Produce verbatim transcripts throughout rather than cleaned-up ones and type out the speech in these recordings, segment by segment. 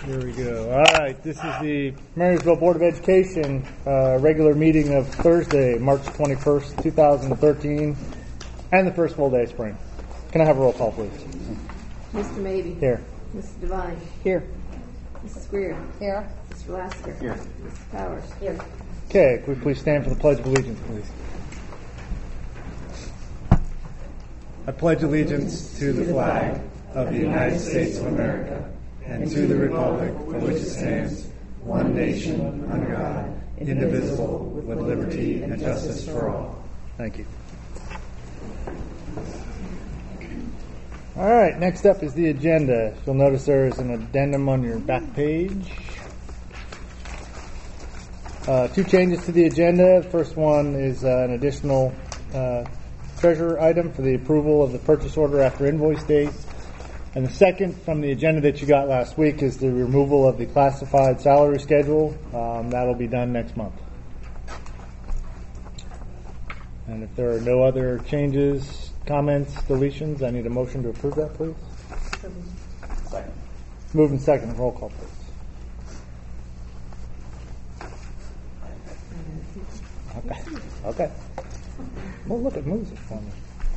Here we go. All right, this is the Marysville Board of Education uh, regular meeting of Thursday, March twenty-first, two thousand thirteen, and the first full day of spring. Can I have a roll call, please? Mister Mabee. Here. Mister Devine. Here. Missus Greer. Here. Mister Lasker. Here. Mister Powers. Here. Okay, could we please stand for the Pledge of Allegiance, please? I pledge allegiance to the flag of the United States of America and to the republic for which it stands, one nation, under God, indivisible, with liberty and justice for all. Thank you. All right, next up is the agenda. You'll notice there is an addendum on your back page. Uh, two changes to the agenda. The first one is uh, an additional uh, treasurer item for the approval of the purchase order after invoice date. And the second from the agenda that you got last week is the removal of the classified salary schedule. Um, that'll be done next month. And if there are no other changes, comments, deletions, I need a motion to approve that, please. Second. Move in second. Roll call, please. Okay. Okay. Well, look, it moves it for me.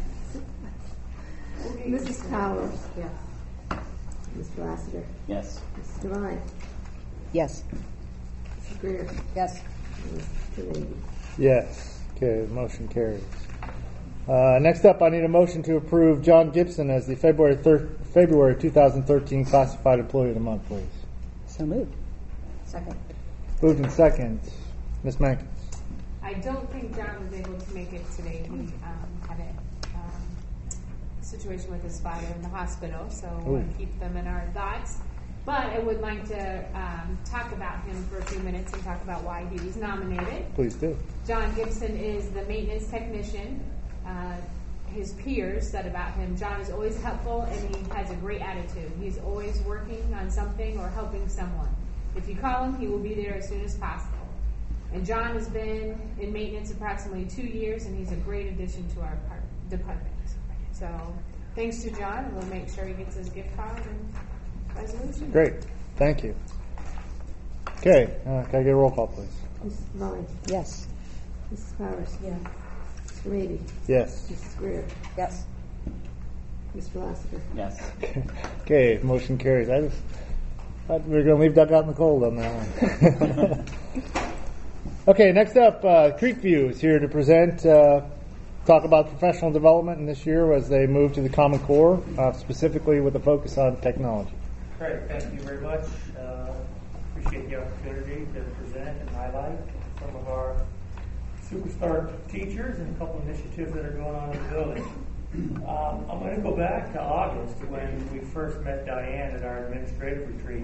Missus Powers. Yes. Mister Lasker. Yes. Mister Devine. Yes. Mister Greer. Yes. Mister Mabee. Yes. Okay, the motion carries. Uh, next up, I need a motion to approve John Gibson as the February thir- February twenty thirteen Classified Employee of the Month, please. So moved. Second. Moved in second. Miz Mankins. I don't think John was able to make it today. He um, had a um, situation with his father in the hospital, so we'll keep them in our thoughts. But I would like to um, talk about him for a few minutes and talk about why he was nominated. Please do. John Gibson is the maintenance technician. Uh, his peers said about him, John is always helpful and he has a great attitude. He's always working on something or helping someone. If you call him, he will be there as soon as possible. And John has been in maintenance approximately two years, and he's a great addition to our part- department. So thanks to John, and we'll make sure he gets his gift card and resolution. Great. Thank you. Okay. Uh, can I get a roll call, please? Mister Devine. Yes. Missus Powers. Yes. Mister Mabee. Yes. Missus Greer. Yes. Mister Lasker. Yes. Okay, motion carries. I just thought we were going to leave Doug out in the cold on that one. Okay, next up, uh, Creekview is here to present, uh, talk about professional development in this year as they move to the Common Core, uh, specifically with a focus on technology. Great, thank you very much. Uh, appreciate the opportunity to present and highlight some of our superstar teachers and a couple initiatives that are going on in the building. Um, I'm going to go back to August when we first met Diane at our administrative retreat.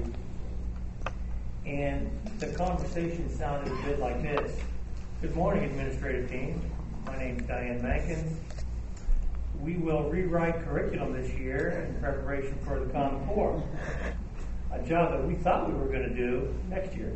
And the conversation sounded a bit like this. Good morning, administrative team. My name is Diane Mankins. We will rewrite curriculum this year in preparation for the Common Core, a job that we thought we were going to do next year.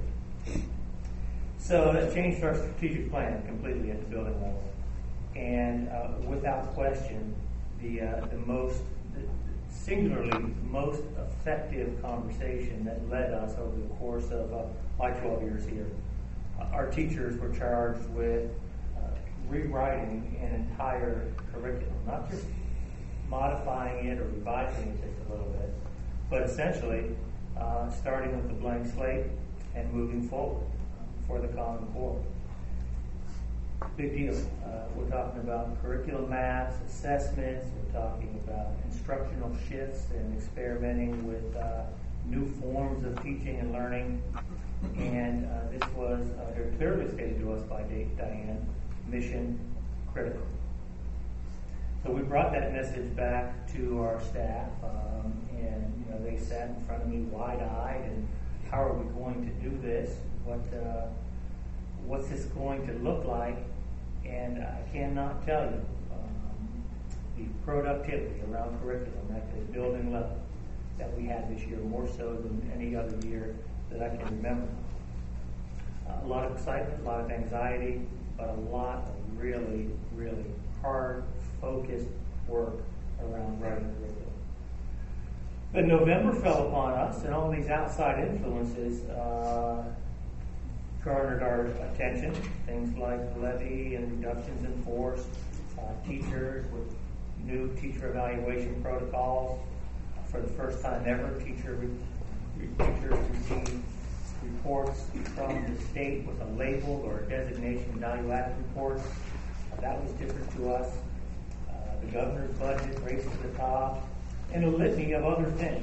So that changed our strategic plan completely at the building level. And uh, without question, the uh, the most singularly most effective conversation that led us over the course of uh, my twelve years here. Uh, our teachers were charged with uh, rewriting an entire curriculum, not just modifying it or revising it just a little bit, but essentially uh, starting with a blank slate and moving forward for the Common Core. Big deal. Uh, we're talking about curriculum maps, assessments. We're talking about instructional shifts and experimenting with uh, new forms of teaching and learning. And uh, this was uh, very clearly stated to us by Diane, mission critical. So we brought that message back to our staff, um, and you know they sat in front of me wide-eyed. And how are we going to do this? What uh, what's this going to look like? And I cannot tell you um, the productivity around curriculum at the building level that we had this year, more so than any other year that I can remember. Uh, a lot of excitement, a lot of anxiety, but a lot of really, really hard, focused work around writing curriculum. But November fell upon us, and all these outside influences uh, garnered our attention. Things like levy and reductions in force, uh, teachers with new teacher evaluation protocols. For the first time ever, teacher re- re- teachers received reports from the state with a label or a designation value-added reports. Uh, that was different to us. Uh, the governor's budget, race to the top, and a litany of other things.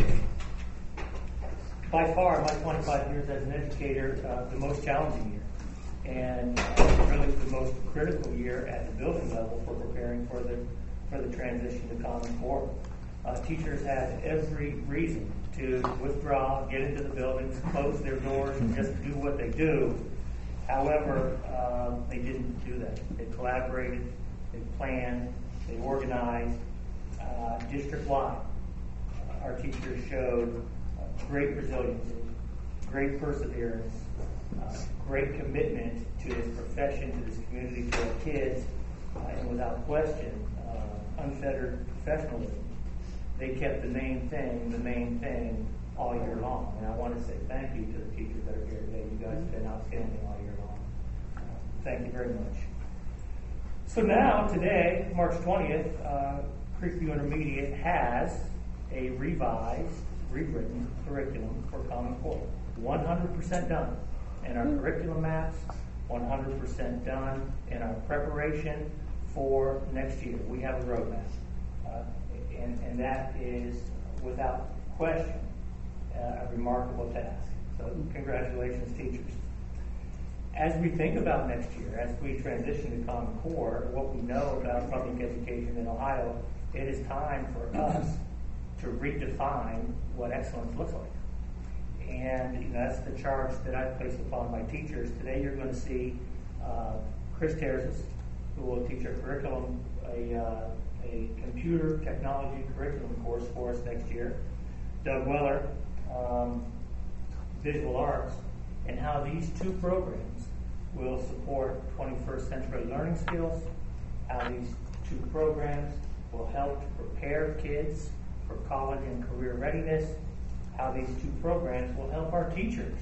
By far, my twenty-five years as an educator, uh, the most challenging year, and uh, really the most critical year at the building level for preparing for the for the transition to Common Core. Uh, teachers had every reason to withdraw, get into the buildings, close their doors, and just do what they do. However, uh, they didn't do that. They collaborated, they planned, they organized, uh, district-wide. Uh, our teachers showed uh, great resiliency, great perseverance, uh, great commitment to this profession, to this community, to our kids, uh, and without question, uh, unfettered professionalism. They kept the main thing, the main thing all year long. And I want to say thank you to the teachers that are here today. You guys have been outstanding all year long. Uh, thank you very much. So now, today, March twentieth, uh, Creekview Intermediate has a revised, rewritten curriculum for Common Core. one hundred percent done. And our curriculum maps, one hundred percent done in our preparation for next year. We have a roadmap. Uh, And, and that is, without question, uh, a remarkable task. So congratulations, teachers. As we think about next year, as we transition to Common Core, what we know about public education in Ohio, it is time for us to redefine what excellence looks like. And you know, that's the charge that I place upon my teachers. Today you're going to see uh, Chris Terzis, who will teach a curriculum, a uh, a computer technology curriculum course for us next year. Doug Weller, um, visual arts, and how these two programs will support twenty-first century learning skills, how these two programs will help to prepare kids for college and career readiness, how these two programs will help our teachers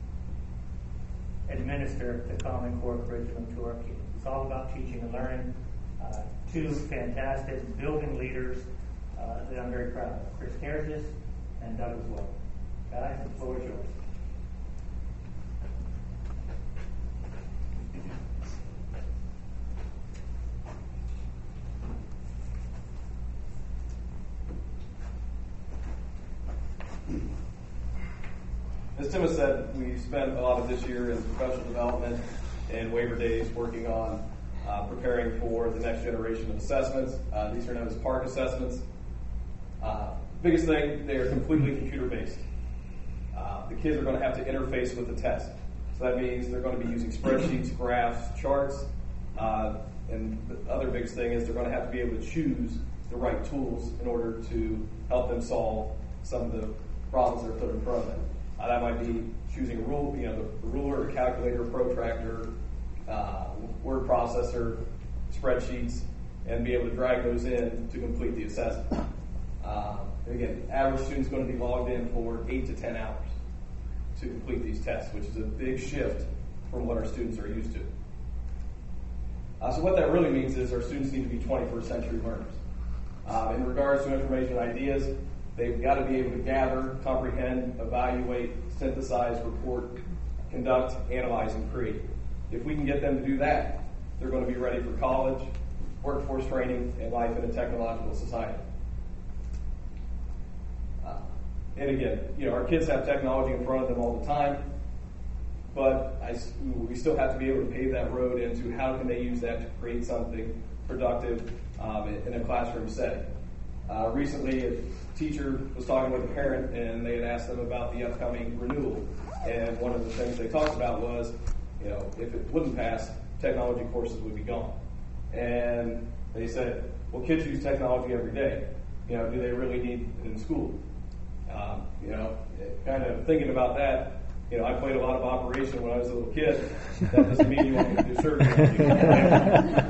administer the Common Core curriculum to our kids. It's all about teaching and learning. Uh, two fantastic building leaders uh, that I'm very proud of, Chris Terzis and Doug as well. Guys, the floor is yours. As Tim has said, we spent a lot of this year in professional development and waiver days working on Uh, preparing for the next generation of assessments. Uh, these are known as PARCC assessments. Uh, biggest thing, they are completely computer-based. Uh, the kids are going to have to interface with the test. So that means they're going to be using spreadsheets, graphs, charts, uh, and the other biggest thing is they're going to have to be able to choose the right tools in order to help them solve some of the problems that are put in front of them. Uh, that might be choosing a rule, you know, the ruler, a calculator, protractor, Uh, word processor, spreadsheets, and be able to drag those in to complete the assessment. Uh, and again, average student's going to be logged in for eight to ten hours to complete these tests, which is a big shift from what our students are used to. Uh, so what that really means is our students need to be twenty-first century learners. Uh, in regards to information and ideas, they've got to be able to gather, comprehend, evaluate, synthesize, report, conduct, analyze, and create. If we can get them to do that, they're going to be ready for college, workforce training, and life in a technological society. Uh, and again, you know, our kids have technology in front of them all the time, but I, we still have to be able to pave that road into how can they use that to create something productive um, in a classroom setting. Uh, recently, a teacher was talking with a parent, and they had asked them about the upcoming renewal, and one of the things they talked about was, you know, if it wouldn't pass, technology courses would be gone. And they said, well, kids use technology every day. You know, do they really need it in school? Um, you know, kind of thinking about that, you know, I played a lot of operation when I was a little kid. That doesn't mean you want me to do surgery.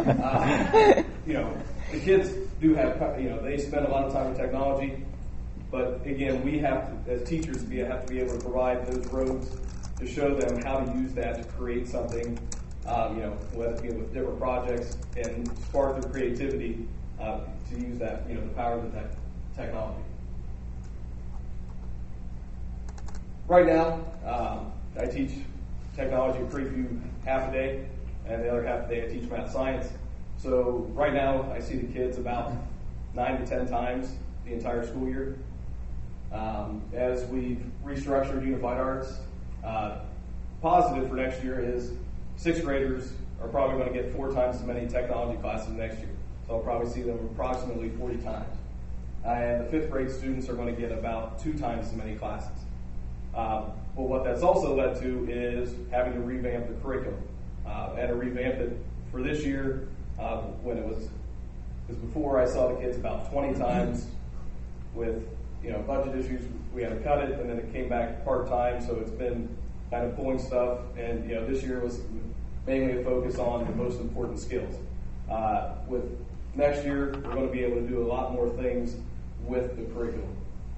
uh, you know, the kids do have, you know, they spend a lot of time with technology. But again, we have to, as teachers, we have to be able to provide those roads to show them how to use that to create something, um, you know, whether it be with different projects and spark their creativity uh, to use that, you know, the power of the tech technology. Right now, um, I teach technology at Creekview half a day, and the other half a day I teach math science. So right now, I see the kids about nine to ten times the entire school year. Um, as we've restructured Unified Arts, uh, positive for next year is sixth graders are probably going to get four times as many technology classes next year. So I'll probably see them approximately forty times. Uh, and the fifth grade students are going to get about two times as many classes. Um, but what that's also led to is having to revamp the curriculum. Uh, and to revamp it for this year, uh, when it was, because before I saw the kids about twenty times with, you know, budget issues, we had to cut it, and then it came back part-time, so it's been kind of pulling stuff, and, you know, this year was mainly a focus on the most important skills. Uh, with next year, we're going to be able to do a lot more things with the curriculum.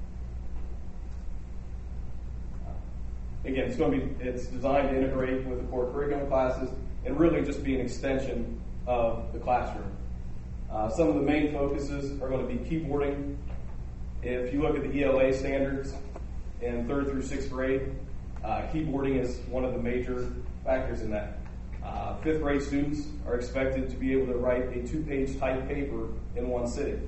Again, it's going to be, it's designed to integrate with the core curriculum classes and really just be an extension of the classroom. Uh, some of the main focuses are going to be keyboarding. If you look at the E L A standards in third through sixth grade, uh, keyboarding is one of the major factors in that. Uh, fifth grade students are expected to be able to write a two-page type paper in one sitting.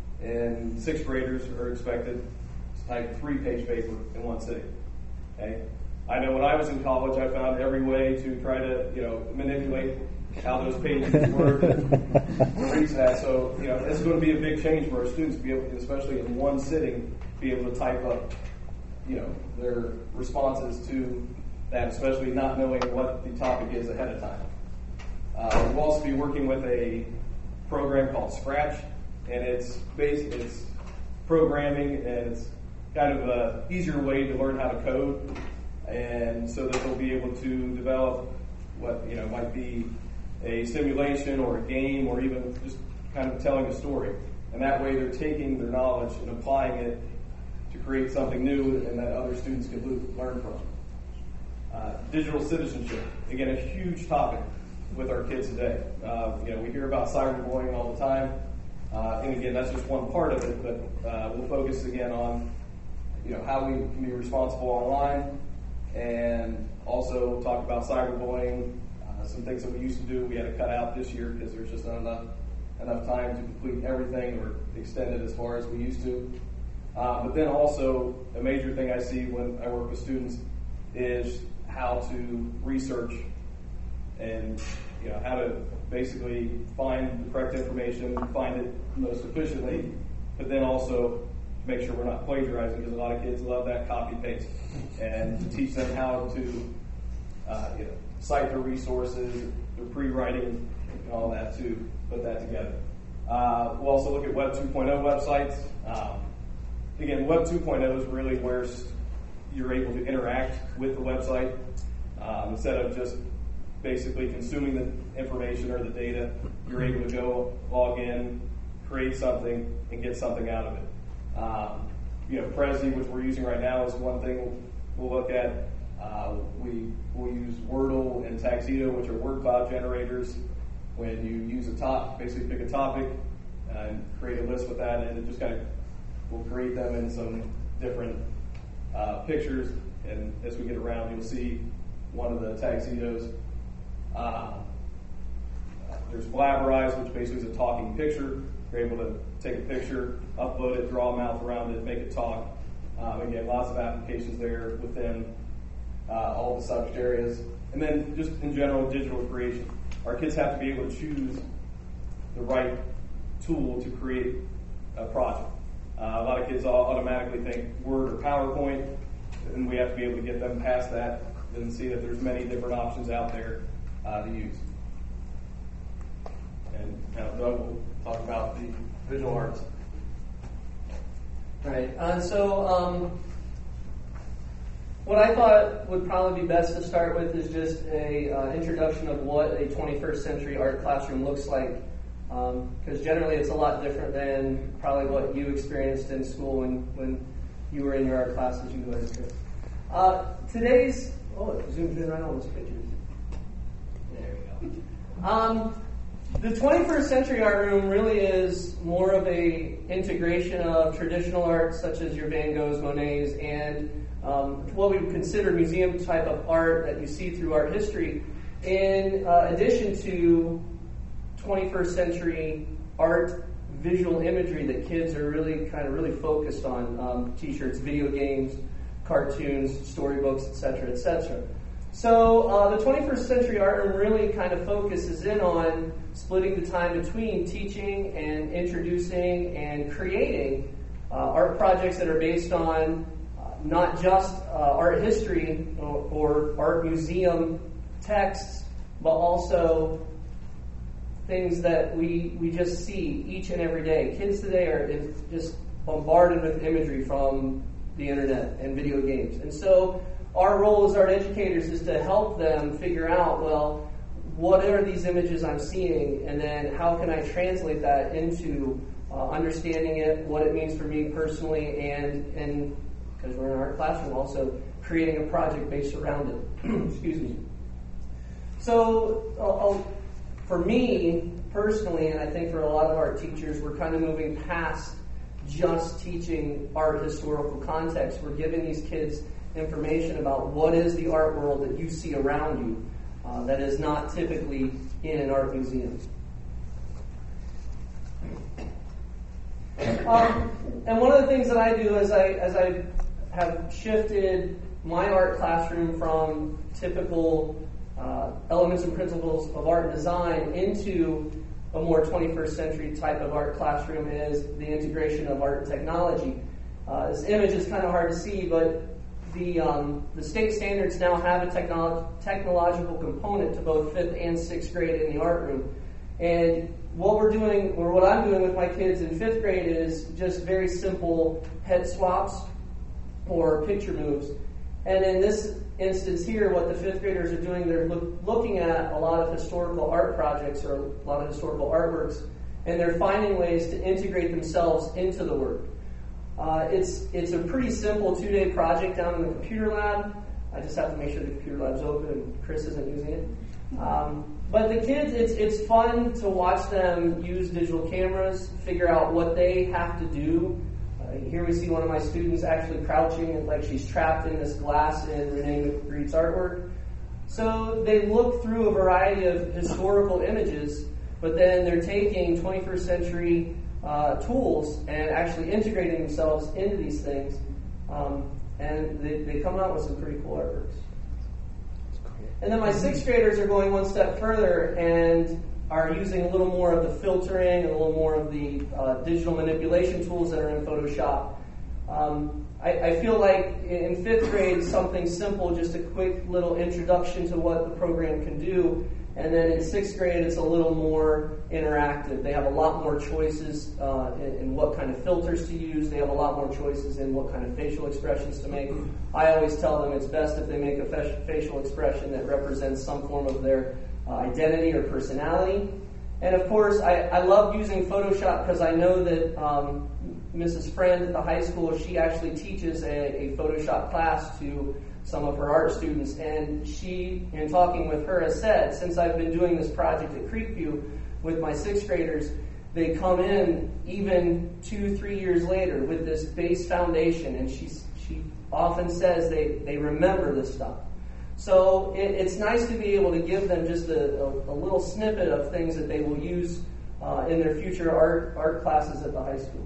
And sixth graders are expected to type a three-page paper in one sitting. Okay? I know when I was in college, I found every way to try to, you know, manipulate how those pages were to reach that. So, you know, it's going to be a big change for our students to be able to, especially in one sitting, be able to type up, you know, their responses to that, especially not knowing what the topic is ahead of time. Uh, we'll also be working with a program called Scratch, and it's based, it's programming, and it's kind of an easier way to learn how to code, and so that they'll be able to develop what, you know, might be a simulation or a game or even just kind of telling a story. And that way they're taking their knowledge and applying it to create something new and that other students can learn from. Uh, digital citizenship, again, a huge topic with our kids today. Uh, you know, we hear about cyberbullying all the time, uh, and again, that's just one part of it, but uh, we'll focus again on, you know, how we can be responsible online, and also talk about cyberbullying, uh, some things that we used to do we had to cut out this year because there's just not enough enough time to complete everything or extend it as far as we used to. Uh, but then also a major thing I see when I work with students is how to research and, you know, how to basically find the correct information, find it most efficiently, but then also make sure we're not plagiarizing, because a lot of kids love that copy paste, and to teach them how to uh, you know, cite their resources, their pre-writing, and all that to put that together. Uh, we'll also look at Web two point oh websites. Um, again, Web two point oh is really where you're able to interact with the website um, instead of just basically consuming the information or the data. You're able to go log in, create something, and get something out of it. Um, you know, Prezi, which we're using right now, is one thing we'll, we'll look at. Uh, we will use Wordle and Tuxedo, which are word cloud generators. When you use a top, basically pick a topic and create a list with that, and it just kind of will create them in some different uh, pictures. And as we get around, you'll see one of the Tuxedos. Uh, there's Blabberize, which basically is a talking picture. You're able to take a picture, upload it, draw a mouth around it, make it talk. Um, again, lots of applications there within uh, all the subject areas. And then just in general, digital creation. Our kids have to be able to choose the right tool to create a project. Uh, a lot of kids automatically think Word or PowerPoint, and we have to be able to get them past that and see that there's many different options out there uh, to use. And kind of Doug will talk about the visual arts. Right. Uh, so um, what I thought would probably be best to start with is just a uh, introduction of what a twenty-first century art classroom looks like, because um, generally it's a lot different than probably what you experienced in school when, when you were in your art classes, you go ahead, Chris. Uh, today's, oh, it zoomed in right on those pictures. There we go. Um, the twenty-first century art room really is more of a integration of traditional art, such as your Van Goghs, Monets, and um, what we would consider museum type of art that you see through art history, in uh, addition to twenty-first century art visual imagery that kids are really kind of really focused on, um, t-shirts, video games, cartoons, storybooks, et cetera, et cetera. So uh, the twenty-first century art room really kind of focuses in on splitting the time between teaching and introducing and creating uh, art projects that are based on uh, not just uh, art history or, or art museum texts, but also things that we, we just see each and every day. Kids today are just bombarded with imagery from the internet and video games. And so our role as art educators is to help them figure out, well, what are these images I'm seeing, and then how can I translate that into uh, understanding it, what it means for me personally, and, and because we're in our classroom, also creating a project based around it. Excuse me. So I'll, I'll, for me personally, and I think for a lot of art teachers, we're kind of moving past just teaching art historical context. We're giving these kids information about what is the art world that you see around you uh, that is not typically in an art museum. Um, and one of the things that I do as I as I have shifted my art classroom from typical uh, elements and principles of art and design into a more twenty-first century type of art classroom is the integration of art and technology. Uh, this image is kind of hard to see, but the um, the state standards now have a technolo- technological component to both fifth and sixth grade in the art room. And what we're doing, or what I'm doing with my kids in fifth grade, is just very simple head swaps or picture moves. And in this instance here, what the fifth graders are doing, they're look, looking at a lot of historical art projects or a lot of historical artworks, and they're finding ways to integrate themselves into the work. Uh, it's it's a pretty simple two-day project down in the computer lab. I just have to make sure the computer lab's open and Chris isn't using it. Um, but the kids, it's it's fun to watch them use digital cameras, figure out what they have to do. Uh, here we see one of my students actually crouching like she's trapped in this glass in Renee Magritte's artwork. So they look through a variety of historical images, but then they're taking twenty-first century uh, tools and actually integrating themselves into these things. Um, and they, they come out with some pretty cool artworks. And then my sixth graders are going one step further and are using a little more of the filtering and a little more of the uh, digital manipulation tools that are in Photoshop. Um, I, I feel like in fifth grade, something simple, just a quick little introduction to what the program can do. And then in sixth grade, it's a little more interactive. They have a lot more choices uh, in, in what kind of filters to use. They have a lot more choices in what kind of facial expressions to make. I always tell them it's best if they make a fa- facial expression that represents some form of their uh, identity or personality. And of course, I, I love using Photoshop because I know that um, Missus Friend at the high school, she actually teaches a, a Photoshop class to some of her art students, and she, in talking with her, has said, since I've been doing this project at Creekview with my sixth graders, they come in even two, three years later with this base foundation, and she she often says they, they remember this stuff. So it, it's nice to be able to give them just a, a, a little snippet of things that they will use uh, in their future art art classes at the high school.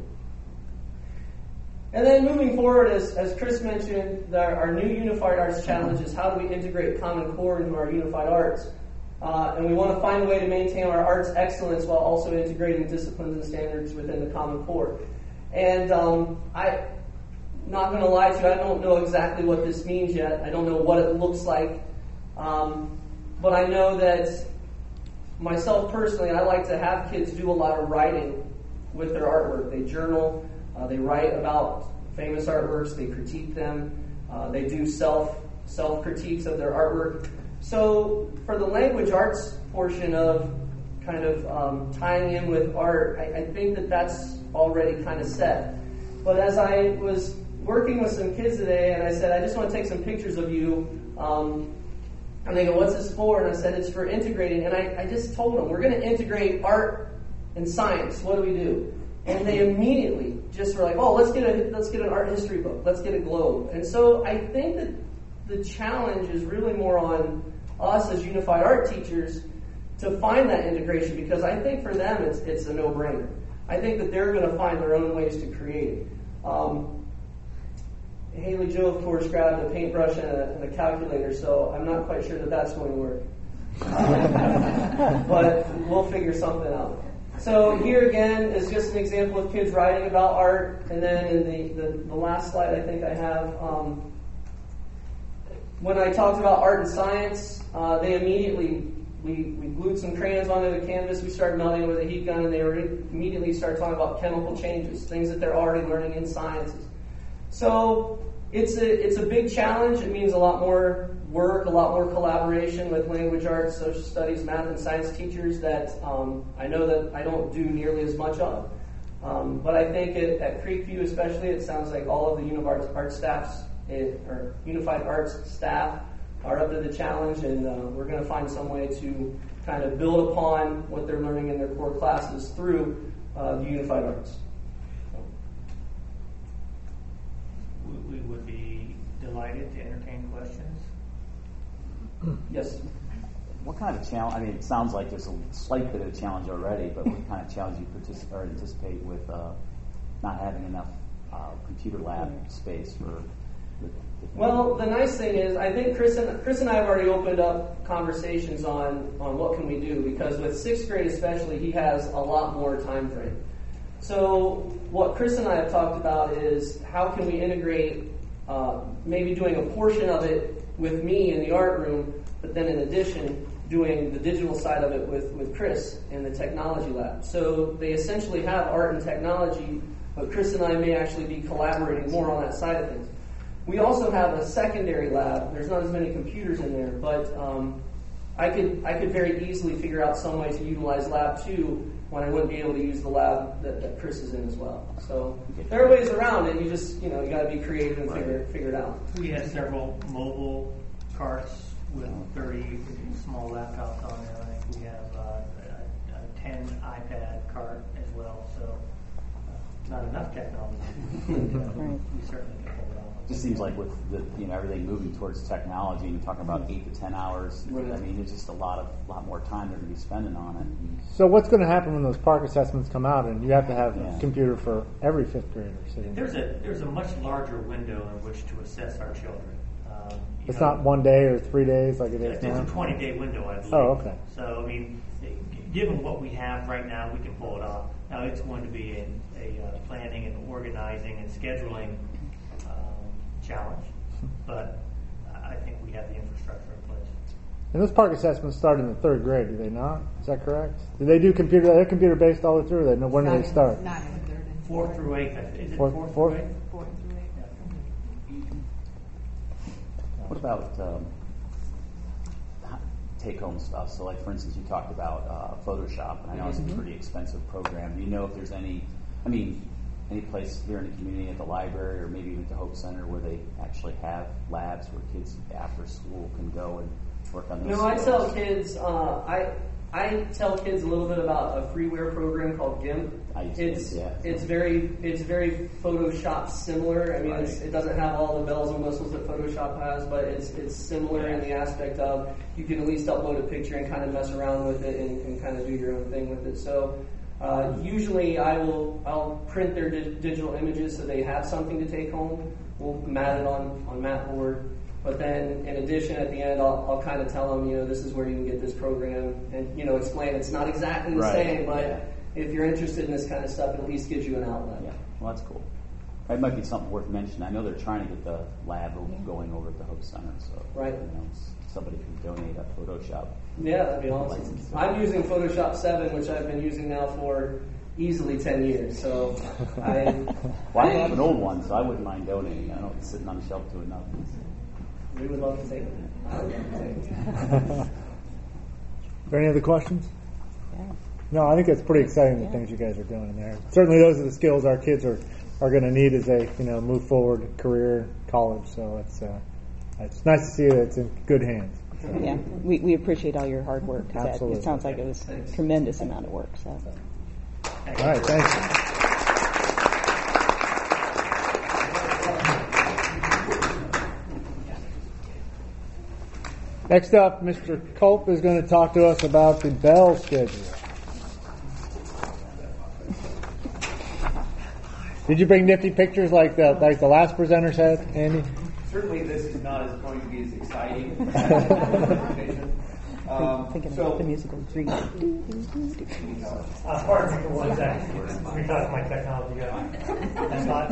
And then moving forward, as, as Chris mentioned, the, our new Unified Arts Challenge is how do we integrate Common Core into our Unified Arts. Uh, and we want to find a way to maintain our arts excellence while also integrating disciplines and standards within the Common Core. And um, I'm not going to lie to you, I don't know exactly what this means yet. I don't know what it looks like. Um, but I know that myself personally, I like to have kids do a lot of writing with their artwork. They journal. Uh, they write about famous artworks, they critique them, uh, they do self, self-critiques of their artwork. So for the language arts portion of kind of um, tying in with art, I, I think that that's already kind of set. But as I was working with some kids today, and I said, I just want to take some pictures of you. Um, and they go, what's this for? And I said, it's for integrating. And I, I just told them, we're going to integrate art and science. What do we do? And they immediately just were like, oh, let's get a let's get an art history book. Let's get a globe. And so I think that the challenge is really more on us as unified art teachers to find that integration, because I think for them it's it's a no-brainer. I think that they're going to find their own ways to create it. Um, Haley Jo, of course, grabbed a paintbrush and a, and a calculator, so I'm not quite sure that that's going to work. Um, but we'll figure something out. So here again is just an example of kids writing about art, and then in the, the, the last slide I think I have, um, when I talked about art and science, uh, they immediately, we, we glued some crayons onto the canvas, we started melting it with a heat gun, and they were immediately started talking about chemical changes, things that they're already learning in sciences. So it's a, it's a big challenge. It means a lot more work, a lot more collaboration with language arts, social studies, math, and science teachers that um, I know that I don't do nearly as much of. Um, but I think it, at Creekview especially, it sounds like all of the Unified Art staffs, it, or Unified Arts staff are up to the challenge, and uh, we're going to find some way to kind of build upon what they're learning in their core classes through uh, the Unified Arts. We would be delighted to entertain questions. Yes. What kind of challenge? I mean, it sounds like there's a slight bit of challenge already, but what kind of challenge do you participate or anticipate with uh, not having enough uh, computer lab space for? The, the well, the nice thing is, I think Chris and Chris and I have already opened up conversations on on what can we do, because with sixth grade especially, he has a lot more time frame. So what Chris and I have talked about is how can we integrate uh, maybe doing a portion of it with me in the art room, but then in addition doing the digital side of it with, with Chris in the technology lab. So they essentially have art and technology, but Chris and I may actually be collaborating more on that side of things. We also have a secondary lab. There's not as many computers in there, but um, I could I could very easily figure out some way to utilize lab two when I wouldn't be able to use the lab that, that Chris is in as well. So there are ways around it. You just, you know, you got to be creative and figure figure it out. We have several mobile carts with thirty small laptops on there. I think we have uh, a, a ten iPad cart as well. So uh, not enough technology. But, uh, Right. we certainly can hold it on. It just seems like with the, you know, everything moving towards technology, and you're talking about eight to ten hours. Right. I mean, there's just a lot of lot more time they're going to be spending on it. And So what's going to happen when those park assessments come out and you have to have Yeah. a computer for every fifth grader sitting there? There's a there's a much larger window in which to assess our children. Um, you It's know, not one day or three days like it is It's now? a twenty-day window, I believe. Oh, okay. So, I mean, given what we have right now, we can pull it off. Now, it's going to be a, a uh, planning and organizing and scheduling um, challenge, but I think we have the infrastructure in place. And those park assessments start in the third grade, do they not? Is that correct? Do they do computer? They're computer based all the way through. They know when do Not they in- start? Not in third and Fourth through eighth, I th- is it Fourth- fourth, fourth? through eighth? fourth through eighth. what about um, take-home stuff? So, like for instance, you talked about uh, Photoshop, and I know it's a pretty expensive program. Do you know if there's any? I mean, any place here in the community, at the library, or maybe even at the Hope Center, where they actually have labs where kids after school can go and work on those No, I skills? tell kids, uh, I I tell kids a little bit about a freeware program called GIMP. I used to, It's yeah. it's very it's very Photoshop similar. I mean, it's, Right. it doesn't have all the bells and whistles that Photoshop has, but it's it's similar in the aspect of you can at least upload a picture and kind of mess around with it and, and kind of do your own thing with it. So uh, usually I will I'll print their di- digital images so they have something to take home. We'll mat it on on Matboard. But then, in addition, at the end, I'll, I'll kind of tell them, you know, this is where you can get this program, and you know, explain it's not exactly the Right. same, but Yeah. if you're interested in this kind of stuff, it at least gives you an outlet. Yeah, well, that's cool. It might be something worth mentioning. I know they're trying to get the lab going over at the Hope Center, so Right. you know, s- somebody can donate a Photoshop. Yeah, that'd be awesome. License. I'm using Photoshop seven, which I've been using now for easily ten years. So I, Well, I have an old one, so I wouldn't mind donating. I know it's sitting on the shelf doing nothing. we would love to take it. I would love to take it. Are there any other questions? Yeah. No, I think it's pretty exciting the things you guys are doing in there. Certainly those are the skills our kids are are going to need as they you know move forward career in college. So it's uh, it's nice to see that it's in good hands. So. Yeah, we, we appreciate all your hard work. 'Cause that- Absolutely. It sounds like it was a tremendous amount of work. So. All right, thanks. Next up, Mister Culp is going to talk to us about the bell schedule. Did you bring nifty pictures like the like the last presenters had, Andy? Certainly, this is not as going to be as exciting. um, Thinking so, about the musical Grease. Uh, pardon me for one second. Let me touch my technology guy. That's not.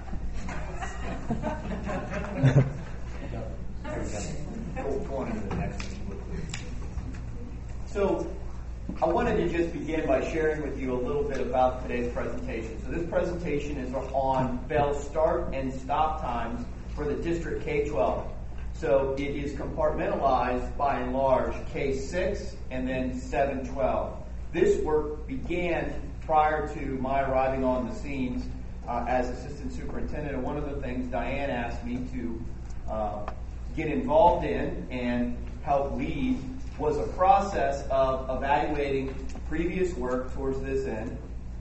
So, I wanted to just begin by sharing with you a little bit about today's presentation. So this presentation is on bell start and stop times for the District K twelve. So it is compartmentalized by and large K six and then seven twelve. This work began prior to my arriving on the scenes uh, as assistant superintendent, and one of the things Diane asked me to uh, get involved in and help lead was a process of evaluating previous work towards this end,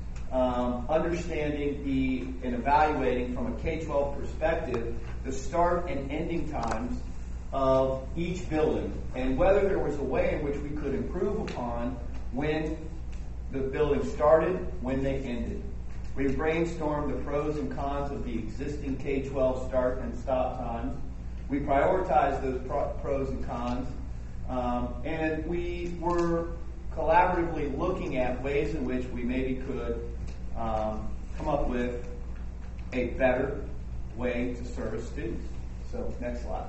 um, understanding the and evaluating from a K twelve perspective the start and ending times of each building, and whether there was a way in which we could improve upon when the building started, when they ended. We brainstormed the pros and cons of the existing K twelve start and stop times. We prioritized those pro- pros and cons. Um, and we were collaboratively looking at ways in which we maybe could um, come up with a better way to service students. So, next slide.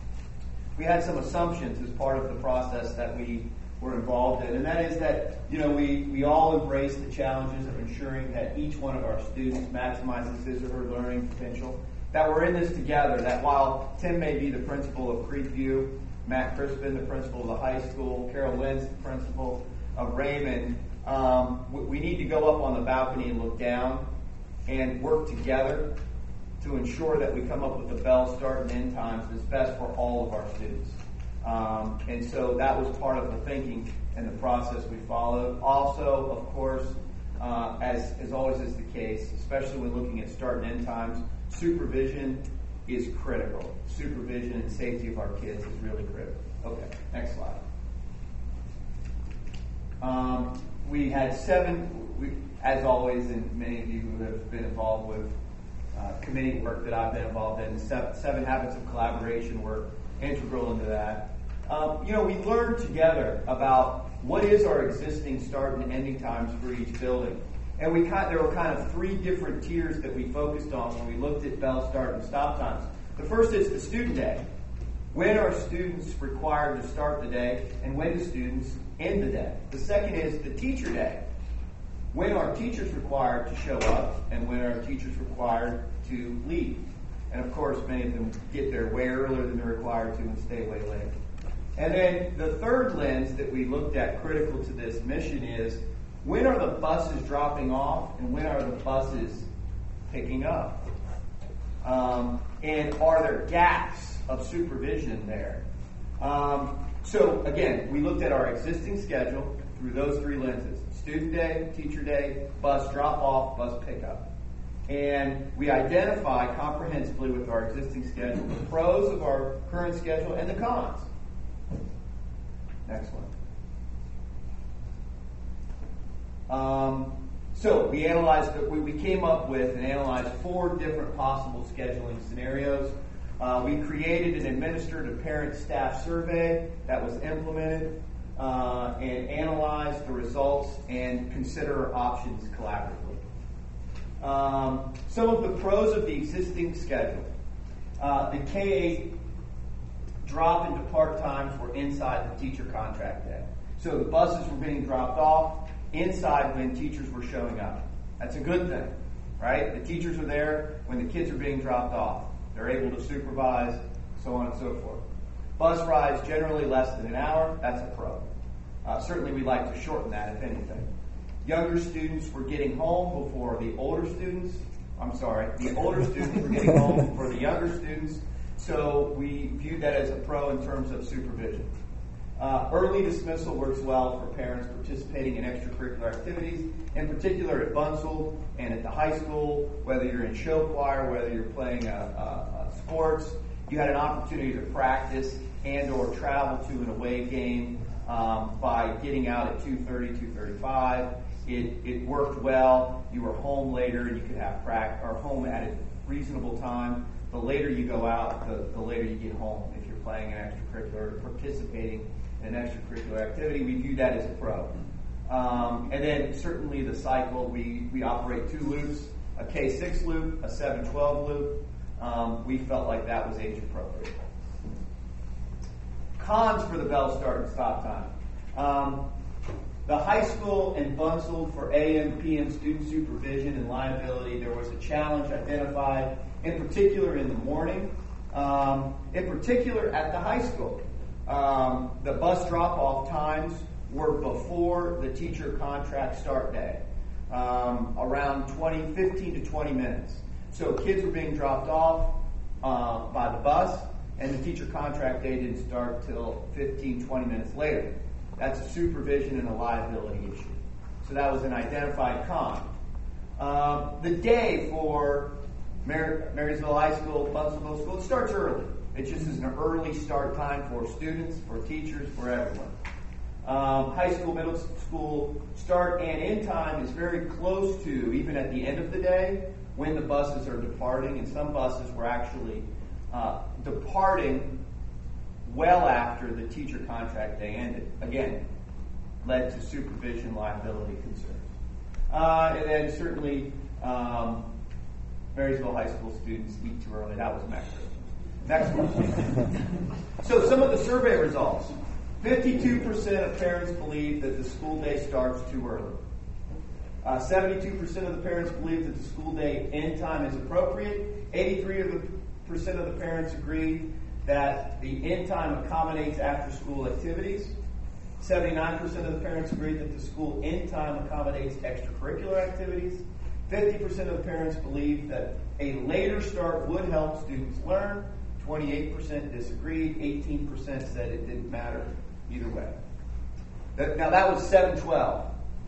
We had some assumptions as part of the process that we were involved in, and that is that, you know, we, we all embrace the challenges of ensuring that each one of our students maximizes his or her learning potential, that we're in this together, that while Tim may be the principal of Creekview, Matt Crispin, the principal of the high school, Carol Lentz, the principal of Raymond, um, we need to go up on the balcony and look down and work together to ensure that we come up with the bell start and end times that's best for all of our students. Um, and so that was part of the thinking and the process we followed. Also, of course, uh, as, as always is the case, especially when looking at start and end times, supervision is critical. Supervision and safety of our kids is really critical. Okay, next slide. Um, we had seven, we, as always, and many of you who have been involved with uh, committee work that I've been involved in, seven, seven habits of collaboration were integral into that. Um, you know, we learned together about what is our existing start and ending times for each building. And we kind, there were kind of three different tiers that we focused on when we looked at bell start and stop times. The first is the student day. When are students required to start the day, and when do students end the day? The second is the teacher day. When are teachers required to show up, and when are teachers required to leave? And of course, many of them get there way earlier than they're required to and stay way later. And then the third lens that we looked at critical to this mission is, when are the buses dropping off, and when are the buses picking up? Um, and are there gaps of supervision there? Um, so again, we looked at our existing schedule through those three lenses: student day, teacher day, bus drop off, bus pickup. And we identify comprehensively with our existing schedule the pros of our current schedule and the cons. Next one. Um, so we analyzed, we, we came up with and analyzed four different possible scheduling scenarios. Uh, we created and administered a parent-staff survey that was implemented uh, and analyzed the results and consider options collaboratively. Um, some of the pros of the existing schedule. Uh, the K eight drop and depart times were inside the teacher contract day. So the buses were being dropped off inside when teachers were showing up. That's a good thing, right? The teachers are there when the kids are being dropped off. They're able to supervise, so on and so forth. Bus rides generally less than an hour. That's a pro. Uh, certainly we'd like to shorten that, if anything. Younger students were getting home before the older students, I'm sorry, the older students were getting home for the younger students, so we viewed that as a pro in terms of supervision. Uh, early dismissal works well for parents participating in extracurricular activities, in particular at Bunzel and at the high school, whether you're in show choir, whether you're playing a, a, a sports, you had an opportunity to practice and or travel to an away game um, by getting out at two thirty, two thirty-five. It, it worked well. You were home later and you could have practice, or home at a reasonable time. The later you go out, the, the later you get home if you're playing an extracurricular, participating in an extracurricular activity. We view that as a pro. Um, and then certainly the cycle, we, we operate two loops, a K six loop, a seven twelve loop. Um, we felt like that was age appropriate. Cons for the bell start and stop time. Um, the high school and Bunzel for A M, P M student supervision and liability, there was a challenge identified, in particular in the morning, um, in particular at the high school. Um, the bus drop-off times were before the teacher contract start day, um, around twenty, fifteen to twenty minutes. So kids were being dropped off uh, by the bus, and the teacher contract day didn't start till fifteen, twenty minutes later. That's a supervision and a liability issue. So that was an identified con. Um, the day for Mar- Marysville High School, Bunzel Middle School, it starts early. It just is an early start time for students, for teachers, for everyone. Um, high school, middle school start and end time is very close to, even at the end of the day, when the buses are departing, and some buses were actually uh, departing well after the teacher contract day ended. Again, led to supervision liability concerns. Uh, and then certainly um, Marysville High School students eat too early. That was Metro. Next one. So some of the survey results. fifty-two percent of parents believe that the school day starts too early. Uh, seventy-two percent of the parents believe that the school day end time is appropriate. eighty-three percent of the parents agree that the end time accommodates after-school activities. seventy-nine percent of the parents agree that the school end time accommodates extracurricular activities. fifty percent of the parents believe that a later start would help students learn. twenty-eight percent disagreed. eighteen percent said it didn't matter either way. That, now that was seven twelve.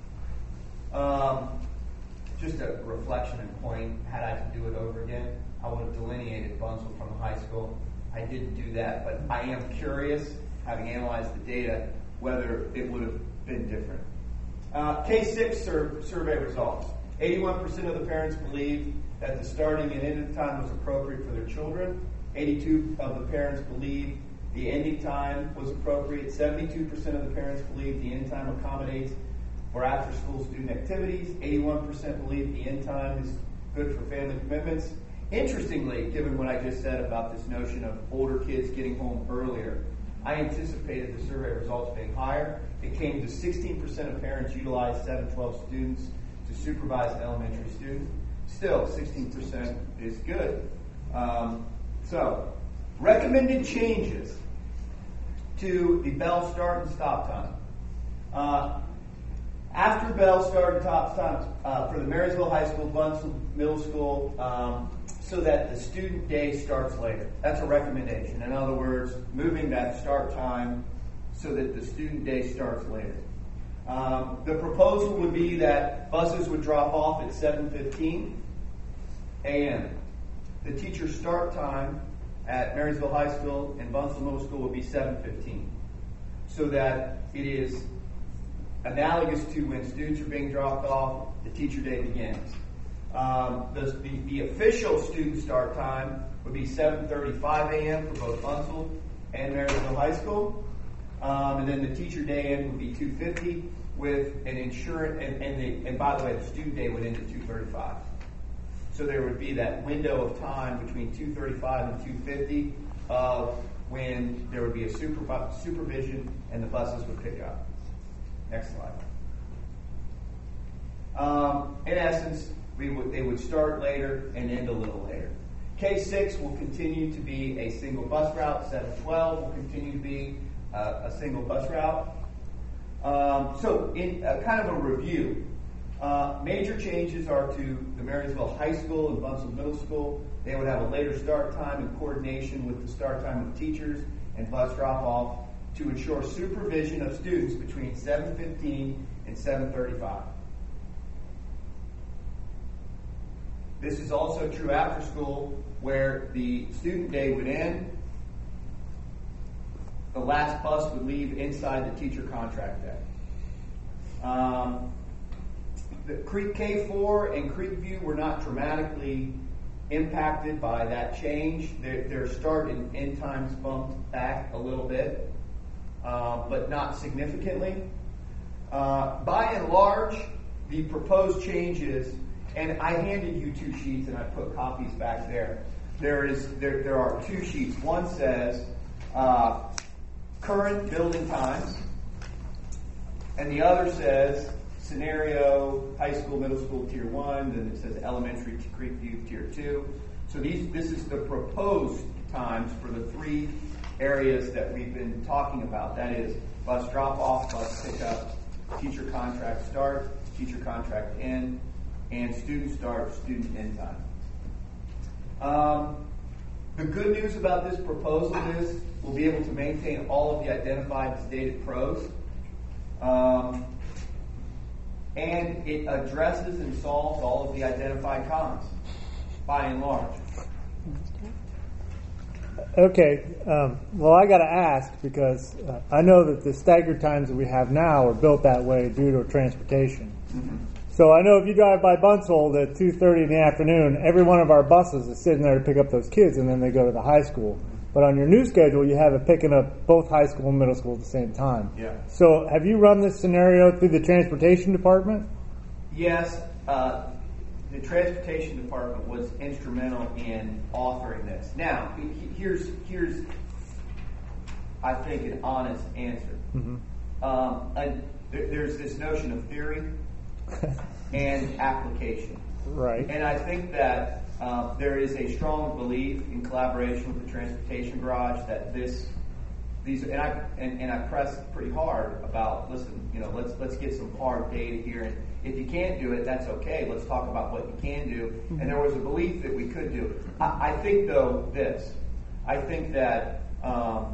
Um, just a reflection and point. Had I to do it over again, I would have delineated Bunzel from the high school. I didn't do that, but I am curious, having analyzed the data, whether it would have been different. Uh, K six sur- survey results. eighty-one percent of the parents believe that the starting and ending time was appropriate for their children. eighty-two of the parents believe the ending time was appropriate. seventy-two percent of the parents believe the end time accommodates for after-school student activities. eighty-one percent believe the end time is good for family commitments. Interestingly, given what I just said about this notion of older kids getting home earlier, I anticipated the survey results being higher. It came to sixteen percent of parents utilized seven twelve students to supervise an elementary student. Still, sixteen percent is good. Um, so, recommended changes to the bell start and stop time. Uh, after bell start and stop time uh, for the Marysville High School, Bunzel Middle School, um, so that the student day starts later. That's a recommendation. In other words, moving that start time so that the student day starts later. Um, the proposal would be that buses would drop off at seven fifteen a.m. The teacher start time at Marysville High School and Bunzel Middle School would be seven fifteen, so that it is analogous to when students are being dropped off, the teacher day begins. Um, the, the, the official student start time would be seven thirty-five a.m. for both Bunzel and Marysville High School. Um, and then the teacher day end would be two fifty with an insurance, and, and, the, and by the way, the student day would end at two thirty-five. So there would be that window of time between two thirty-five and two fifty of when there would be a super, supervision and the buses would pick up. Next slide. Um, in essence, we would, they would start later and end a little later. K six will continue to be a single bus route. seven twelve will continue to be uh, a single bus route. Um, so, in uh, kind of a review, Uh, major changes are to the Marysville High School and Buntsville Middle School. They would have a later start time in coordination with the start time of teachers and bus drop-off to ensure supervision of students between seven fifteen and seven thirty-five. This is also true after school, where the student day would end. The last bus would leave inside the teacher contract day. Um, the Creek K four and Creekview were not dramatically impacted by that change. Their, their start and end times bumped back a little bit, uh, but not significantly. Uh, by and large, the proposed changes, and I handed you two sheets and I put copies back there. There is there, there are two sheets. One says uh, current building times, and the other says scenario high school, middle school, tier one. Then it says elementary to Creekview, tier two. So these this is the proposed times for the three areas that we've been talking about. That is bus drop off, bus pickup, teacher contract start, teacher contract end, and student start, student end time. Um, the good news about this proposal is we'll be able to maintain all of the identified stated pros. Um, and it addresses and solves all of the identified cons, by and large. Okay, um, well, I got to ask because uh, I know that the staggered times that we have now are built that way due to transportation. Mm-hmm. So I know if you drive by Buntsville at two thirty in the afternoon, every one of our buses is sitting there to pick up those kids, and then they go to the high school. But on your new schedule, you have it picking up both high school and middle school at the same time. Yeah. So have you run this scenario through the transportation department? Yes, uh, the transportation department was instrumental in authoring this. Now, here's here's I think an honest answer. Mm-hmm. Um, and there, there's this notion of theory and application. Right. And I think that uh, there is a strong belief in collaboration with the transportation garage that this, these, and I and, and I press pretty hard about. Listen, you know, let's let's get some hard data here, and if you can't do it, that's okay. Let's talk about what you can do. And there was a belief that we could do. I, I think though this, I think that um,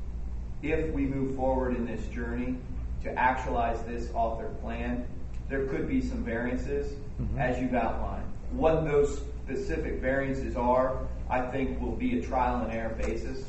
if we move forward in this journey to actualize this authored plan, there could be some variances, mm-hmm. as you've outlined. What those specific variances are, I think, will be a trial and error basis.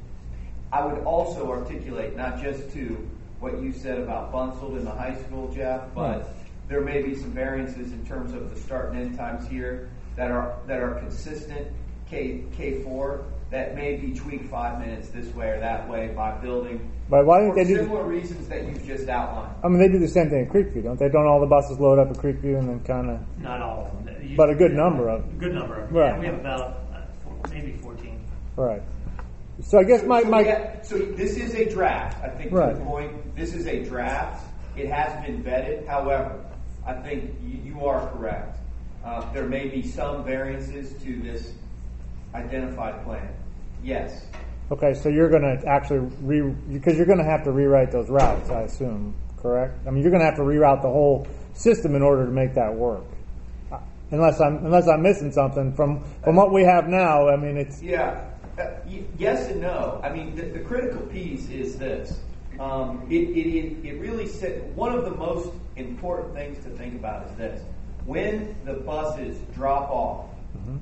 I would also articulate not just to what you said about Buntsville in the high school, Jeff, but right. there may be some variances in terms of the start and end times here that are that are consistent. K K four that may be tweaked five minutes this way or that way by building. But why don't for they do similar reasons that you've just outlined? I mean, they do the same thing at Creekview, don't they? Don't all the buses load up at Creekview and then kind of? Not all of them. You, but a good number of them. Good number of them. Right. Yeah, we have about uh, four, maybe fourteen. Right. So I guess so, my so, my have, so this is a draft. I think right. to the point, this is a draft. It has been vetted. However, I think you, you are correct. Uh, there may be some variances to this identified plan. Yes. Okay, so you're going to actually re because you're going to have to rewrite those routes, I assume, correct? I mean, you're going to have to reroute the whole system in order to make that work. Uh, unless I'm unless I'm missing something from from what we have now. I mean, it's yeah. Uh, y- yes and no. I mean, the, the critical piece is this. Um, it, it, it, it really sit, one of the most important things to think about is this. When the buses drop off mm-hmm.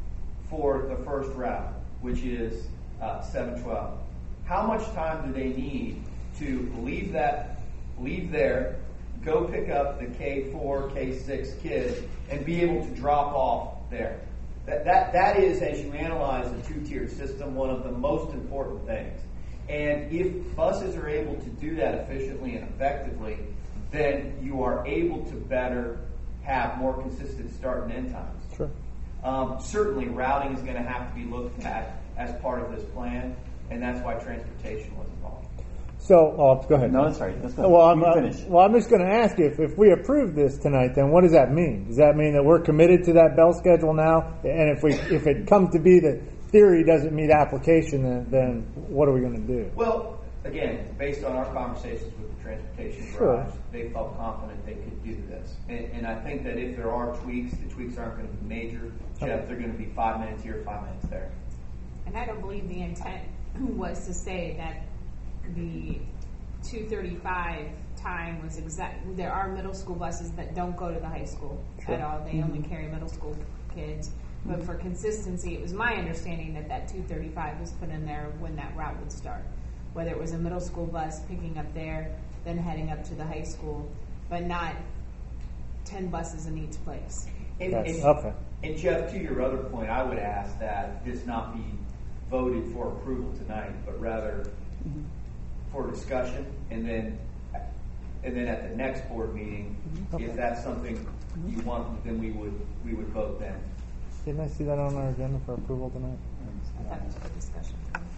for the first route, which is uh, seven twelve, how much time do they need to leave that, leave there, go pick up the K four, K six kids, and be able to drop off there? That, that, that is, as you analyze the two-tiered system, one of the most important things. And if buses are able to do that efficiently and effectively, then you are able to better have more consistent start and end times. Sure. Um, certainly, routing is going to have to be looked at as part of this plan, and that's why transportation was involved. So, oh, go ahead. No, that's right. That's good. Well, I'm, you uh, finish. well, I'm just going to ask you, if, if we approve this tonight, then what does that mean? Does that mean that we're committed to that bell schedule now? And if we, if it comes to be that theory doesn't meet application, then, then what are we going to do? Well, again, based on our conversations with the transportation Sure. garage, they felt confident they could do this. And, and I think that if there are tweaks, the tweaks aren't going to be major. Jeff, they're going to be five minutes here, five minutes there. And I don't believe the intent was to say that the two thirty-five time was exact. There are middle school buses that don't go to the high school Sure. at all. They only carry middle school kids. But for consistency, it was my understanding that that two thirty-five was put in there when that route would start. Whether it was a middle school bus picking up there, then heading up to the high school, but not ten buses in each place. And, That's- and, okay. and Jeff, to your other point, I would ask that this not be voted for approval tonight, but rather for discussion, and then and then at the next board meeting, Okay. if that's something you want, then we would we would vote then. Didn't I see that on our agenda for approval tonight? I thought it was for discussion.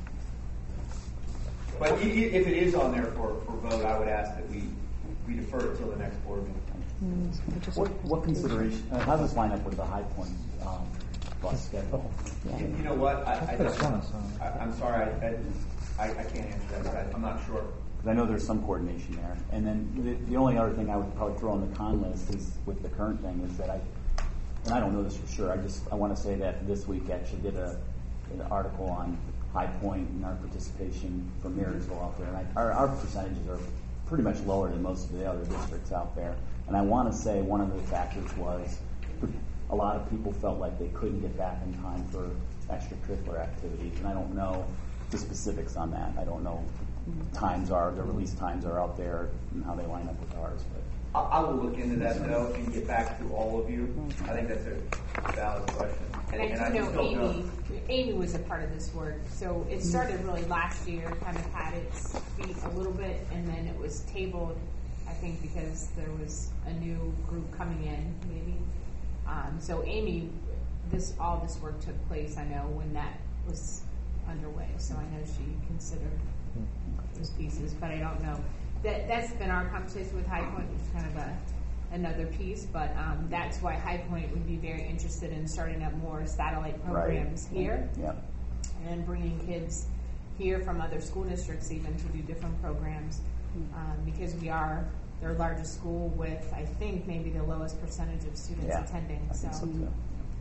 But i- i- if it is on there for, for vote, I would ask that we, we defer it till the next board meeting. What, what consideration, uh, how does this line up with the High Point um, bus schedule? You, you know what? I, I, I could've sworn I saw it. I, I'm sorry, I, I, I can't answer that. I, I'm not sure. Because I know there's some coordination there. And then the, the only other thing I would probably throw on the con list is with the current thing is that I, and I don't know this for sure, I just, I want to say that this week actually did a, an article on High Point and our participation from Marysville out there. And I, our, our percentages are pretty much lower than most of the other districts out there. And I want to say one of the factors was a lot of people felt like they couldn't get back in time for extracurricular activities. And I don't know the specifics on that. I don't know times are, the release times are out there and how they line up with ours. But I, I will look into that though and get back to all of you. I think that's a valid question. And I do just know don't Amy, Amy was a part of this work. So it started really last year, kind of had its feet a little bit, and then it was tabled, I think, because there was a new group coming in, maybe. Um, so Amy, this all this work took place, I know, when that was underway. So I know she considered those pieces, but I don't know. That, that's been our conversation with High Point, which is kind of a another piece, but um, that's why High Point would be very interested in starting up more satellite programs Right. here, yeah. and bringing kids here from other school districts even to do different programs, um, because we are their largest school with, I think, maybe the lowest percentage of students Yeah, attending. I think so too.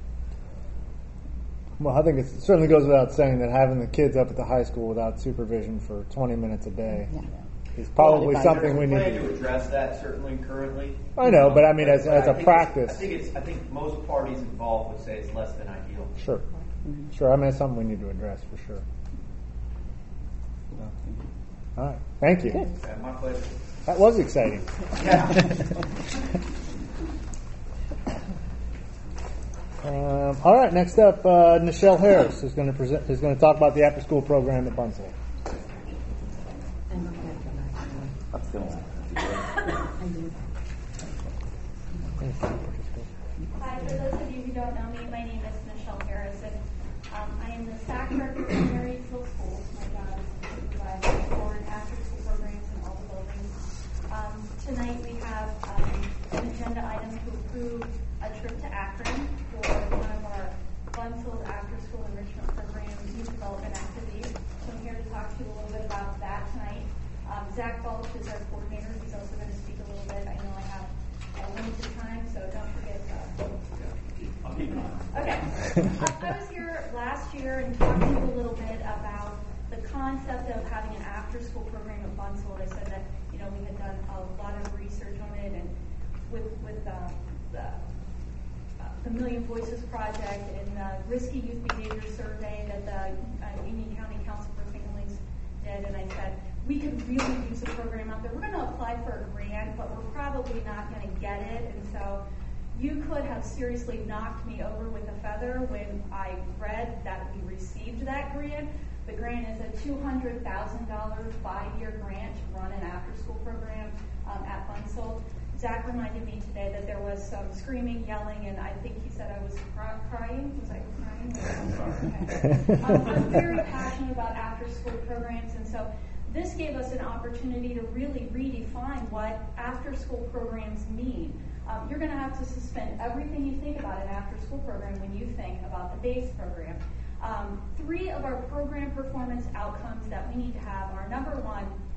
Well, I think it certainly goes without saying that having the kids up at the high school without supervision for twenty minutes a day is probably Well, something we We're need planning to to address that certainly currently. I know, but I mean, as, But as I a think practice. it's- I think it's. I think most parties involved would say it's less than ideal. Sure. Sure. I mean, it's something we need to address for sure. All right. Thank you. Yeah, my pleasure. That was exciting. Yeah. Um, all right. Next up, uh, Nichelle Harris is going to present. Is going to talk about the after-school program at Bunsell. That's still Hi, for those of you who don't know me, my name is Nichelle Harris, and um, I am the S A C director for Marysville Schools. My job is to supervise the forward after-school programs in all the buildings. Um, tonight we have um, an agenda item to approve a trip to Akron for one of our Bunsell after-school enrichment program youth development activities. So I'm here to talk to you a little bit about that tonight. Um, Zach Balch is our coordinator. He's also going to speak a little bit. I know I have a limited time, so don't forget. Uh, okay. I was here last year and talked to you a little bit about the concept of having an after-school program at Bunsell. I said that you know we had done a lot of research on it, and with with uh, the uh, the Million Voices Project and the Risky Youth Behavior Survey that the uh, Union County Council for Families did, and I said we could really use a program out there. We're going to apply for a grant, but we're probably not going to get it, and so you could have seriously knocked me over with a feather when I read that we received that grant. The grant is a two hundred thousand dollars five-year grant to run an after-school program um, at Bunsell. Zach reminded me today that there was some screaming, yelling, and I think he said I was cry- crying. Was I crying? Okay. um, I'm very passionate about after-school programs, and so this gave us an opportunity to really redefine what after-school programs mean. Um, you're going to have to suspend everything you think about an after-school program when you think about the base program. Um, three of our program performance outcomes that we need to have are, number one,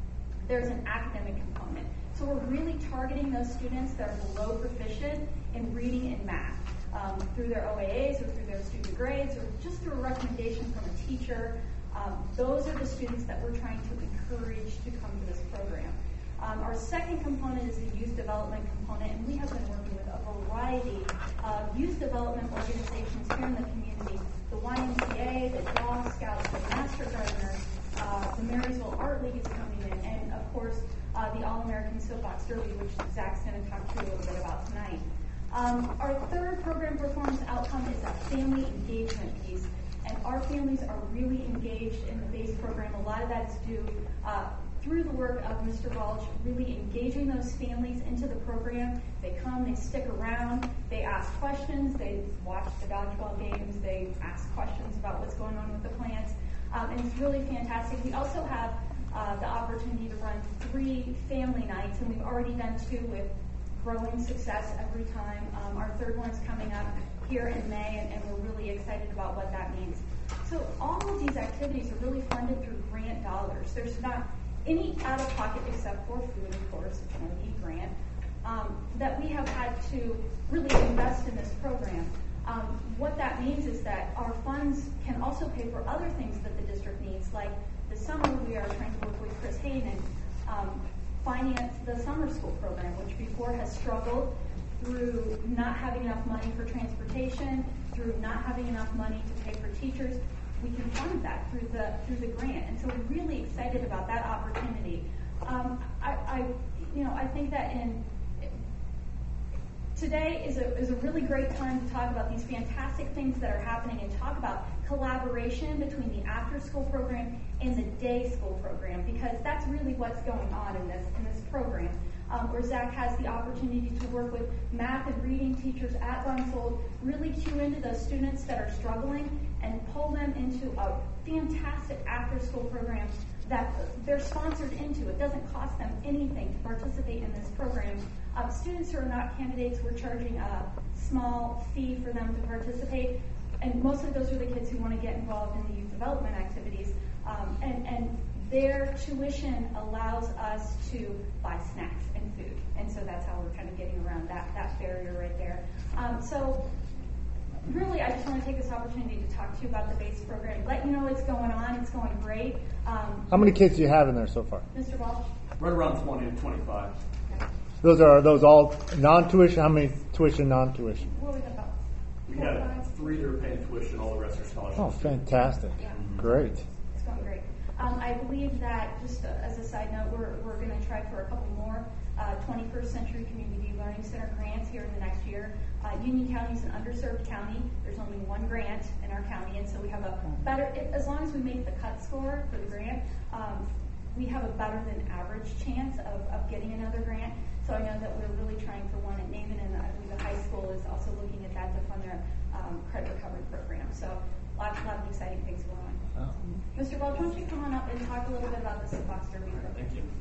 there's an academic component. So we're really targeting those students that are below proficient in reading and math um, through their O A As or through their student grades or just through a recommendation from a teacher. Um, those are the students that we're trying to encourage to come to this program. Um, our second component is the youth development component, and we have been working with a variety of youth development organizations here in the community. The Y M C A, the Dog Scouts, the Master Gardeners, uh, the Marysville Art League is coming in, and of course uh, the All-American Soapbox Derby, which Zach's going to talk to you a little bit about tonight. Um, our third program performance outcome is a family engagement piece, and our families are really engaged in the BASE program. A lot of that's due uh, through the work of Mister Balch, really engaging those families into the program. They come, they stick around, they ask questions, they watch the dodgeball games, they ask questions about what's going on with the plants, um, and it's really fantastic. We also have uh, the opportunity to run three family nights, and we've already done two with growing success every time. Um, our third one's coming up here in May, and, and we're really excited about what that means. So all of these activities are really funded through grant dollars. There's not any out-of-pocket except for food, of course, it's an O E grant, um, that we have had to really invest in this program. Um, what that means is that our funds can also pay for other things that the district needs, like this summer we are trying to work with Chris Hayden and um, finance the summer school program, which before has struggled through not having enough money for transportation, through not having enough money to pay for teachers. We can fund that through the through the grant, and so we're really excited about that opportunity. Um, I, I, you know, I think that in today is a is a really great time to talk about these fantastic things that are happening and talk about collaboration between the after-school program and the day school program, because that's really what's going on in this in this program. Um, where Zach has the opportunity to work with math and reading teachers at Bunsold, really cue into those students that are struggling and pull them into a fantastic after-school program that they're sponsored into. It doesn't cost them anything to participate in this program. Uh, students who are not candidates, we're charging a small fee for them to participate, and mostly those are the kids who want to get involved in the youth development activities. Um, and, and their tuition allows us to buy snacks and food, and so that's how we're kind of getting around that, that barrier right there. Um, so really, I just want to take this opportunity to talk to you about the BASE program, let you know what's going on. It's going great. Um, How many kids do you have in there so far? Mister Balch? Right around twenty to twenty-five. Okay. Those are, are those all non-tuition? How many tuition, non-tuition? What was it about? We Four, have five? three that are paying tuition, all the rest are scholarships. Oh, fantastic. Yeah. Great. It's going great. Um, I believe that, just uh, as a side note, we're, we're going to try for a couple more uh, twenty-first Century Community Learning Center grants here in the next year. Uh, Union County is an underserved county. There's only one grant in our county, and so we have a better, as long as we make the cut score for the grant, um, we have a better than average chance of, of getting another grant. So I know that we're really trying for one at Naaman, and I believe the high school is also looking at that to fund their um, credit recovery program. So lots, lots of exciting things going on. Oh. Mister Balch, why don't you come on up and talk a little bit about the Soapbox Derby program? Thank you.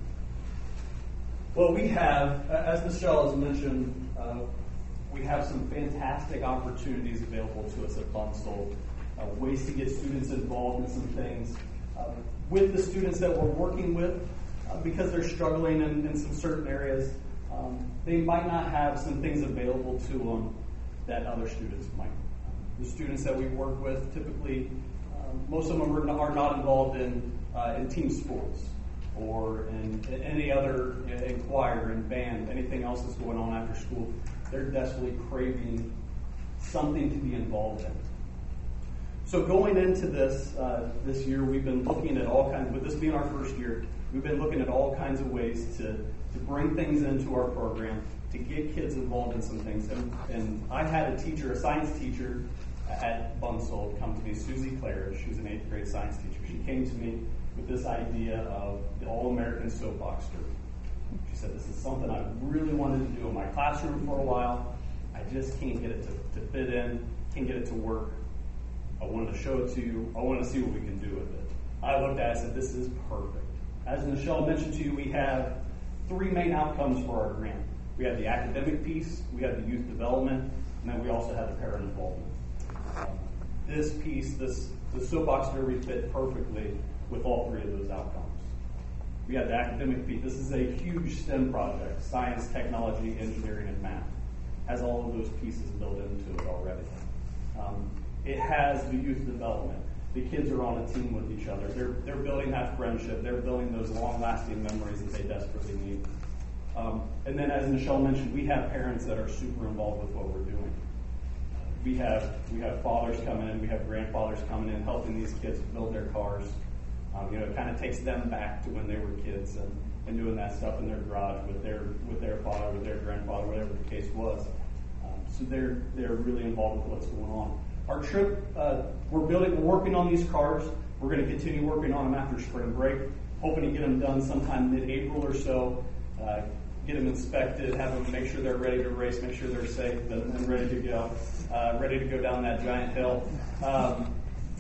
Well, we have, as Michelle has mentioned, uh, we have some fantastic opportunities available to us at Bunsold, uh, ways to get students involved in some things uh, with the students that we're working with, uh, because they're struggling in, in some certain areas. Um, they might not have some things available to them that other students might. The students that we work with typically, um, most of them are not, are not involved in uh, in team sports or in, in any other, in choir, in band, anything else that's going on after school. They're desperately craving something to be involved in. So going into this uh, this year, we've been looking at all kinds, with this being our first year, we've been looking at all kinds of ways to, to bring things into our program, to get kids involved in some things. And, and I had a teacher, a science teacher at Bunsold come to me, Susie Claridge. She was an eighth grade science teacher. She came to me with this idea of the All-American Soapbox Derby. She said, this is something I really wanted to do in my classroom for a while. I just can't get it to, to fit in, can't get it to work. I wanted to show it to you. I wanted to see what we can do with it. I looked at it and said, this is perfect. As Michelle mentioned to you, we have three main outcomes for our grant. We have the academic piece, we have the youth development, and then we also have the parent involvement. Um, this piece, this the Soapbox Derby fit perfectly with all three of those outcomes. We had the academic piece. This is a huge STEM project: science, technology, engineering, and math. Has all of those pieces built into it already. Um, it has the youth development. The kids are on a team with each other. They're they're building that friendship. They're building those long-lasting memories that they desperately need. Um, and then, as Michelle mentioned, we have parents that are super involved with what we're doing. We have we have fathers coming in, we have grandfathers coming in, helping these kids build their cars. Um, you know, it kind of takes them back to when they were kids and, and doing that stuff in their garage with their with their father, with their grandfather, whatever the case was. Um, so they're they're really involved with what's going on. Our trip, uh, we're building, we're working on these cars. We're going to continue working on them after spring break, hoping to get them done sometime mid-April or so. Uh, get them inspected, have them make sure they're ready to race, make sure they're safe and, and ready to go, uh, ready to go down that giant hill. Um,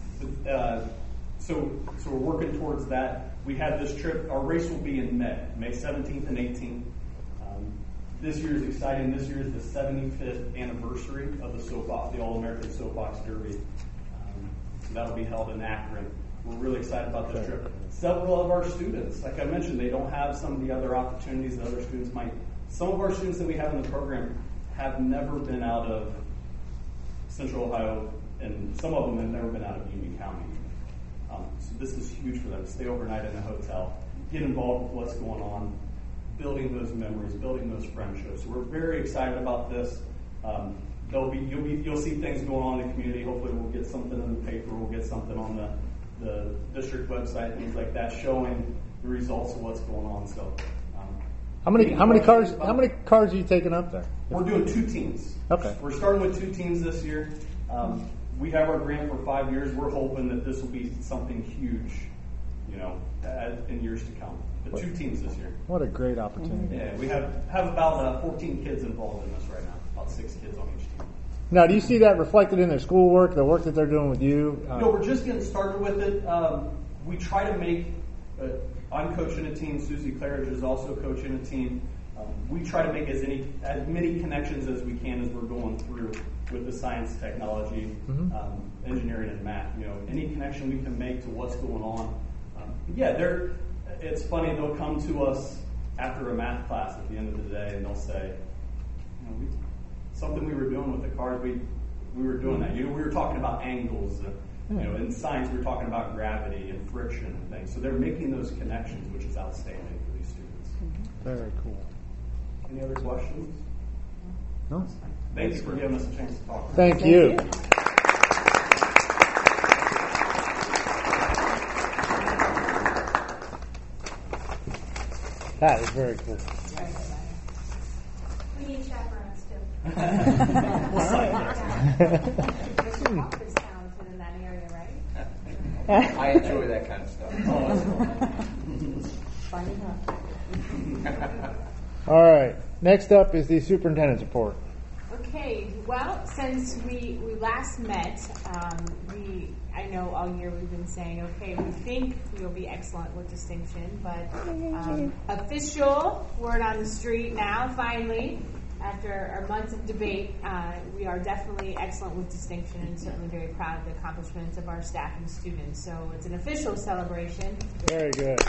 uh, so, so we're working towards that. We have this trip. Our race will be in May, May seventeenth and eighteenth. Um, this year is exciting. This year is the seventy-fifth anniversary of the soapbox, the All-American Soapbox Derby. Um, so that'll be held in Akron. We're really excited about this trip. Several of our students, like I mentioned, they don't have some of the other opportunities that other students might. Some of our students that we have in the program have never been out of Central Ohio, and some of them have never been out of Union County. Um, so this is huge for them to stay overnight in a hotel, get involved with what's going on, building those memories, building those friendships. So we're very excited about this. Um, there'll be you'll be you'll see things going on in the community. Hopefully, we'll get something in the paper. We'll get something on the the district website, things like that, showing the results of what's going on. So, um, how many how many cars how many cars are you taking up there? We're doing two teams. Okay. We're starting with two teams this year. Um, we have our grant for five years. We're hoping that this will be something huge, you know, as, in years to come. But two teams this year. What a great opportunity! Yeah, we have have about uh, fourteen kids involved in this right now. About six kids on each team. Now, do you see that reflected in their schoolwork, the work that they're doing with you? Uh, no, we're just getting started with it. Um, we try to make, uh, I'm coaching a team, Susie Claridge is also coaching a team. Um, we try to make as, any, as many connections as we can as we're going through with the science, technology, mm-hmm. um, engineering, and math. You know, any connection we can make to what's going on. Um, yeah, they're, it's funny, they'll come to us after a math class at the end of the day and they'll say, you know, we something we were doing with the cars, we we were doing that. You know, we were talking about angles. And, you know, in science, we were talking about gravity and friction and things. So they're making those connections, which is outstanding for these students. Very cool. Any other questions? No. Thank you for giving us a chance to talk. Thank, Thank you. you. That is very cool. We need chaperones too. Mister Hawk is talented in that area, right? I enjoy that kind of stuff. Funny, huh? All right. Next up is the superintendent's report. Okay, well, since we, we last met, um, we I know all year we've been saying, okay, we think we'll be excellent with distinction, but um, official word on the street now, finally, after our months of debate, uh, we are definitely excellent with distinction and certainly very proud of the accomplishments of our staff and students. So it's an official celebration. Very good.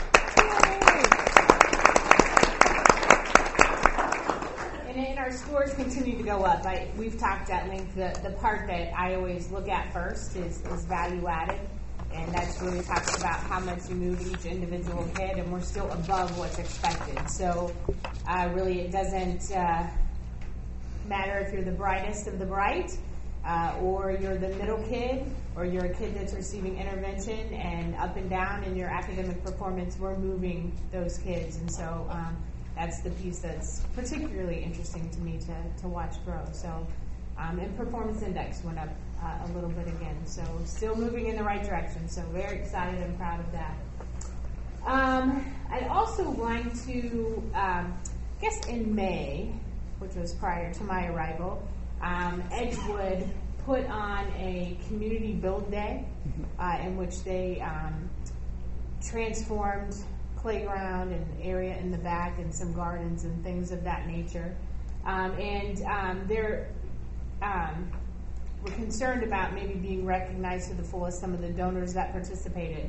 And, and our scores continue to go up. I, we've talked at length. The, the part that I always look at first is, is value added. And that's really talks about how much you move each individual kid, and we're still above what's expected. So uh, really it doesn't uh, matter if you're the brightest of the bright, uh, or you're the middle kid, or you're a kid that's receiving intervention, and up and down in your academic performance, we're moving those kids. And so um, that's the piece that's particularly interesting to me to, to watch grow. So, um, and performance index went up uh, a little bit again. So still moving in the right direction. So very excited and proud of that. Um, I'd also like to, um, I guess in May, which was prior to my arrival, um, Edgewood put on a community build day uh, in which they um, transformed playground and area in the back and some gardens and things of that nature. Um, and um, they're um, we're concerned about maybe being recognized to the fullest, some of the donors that participated.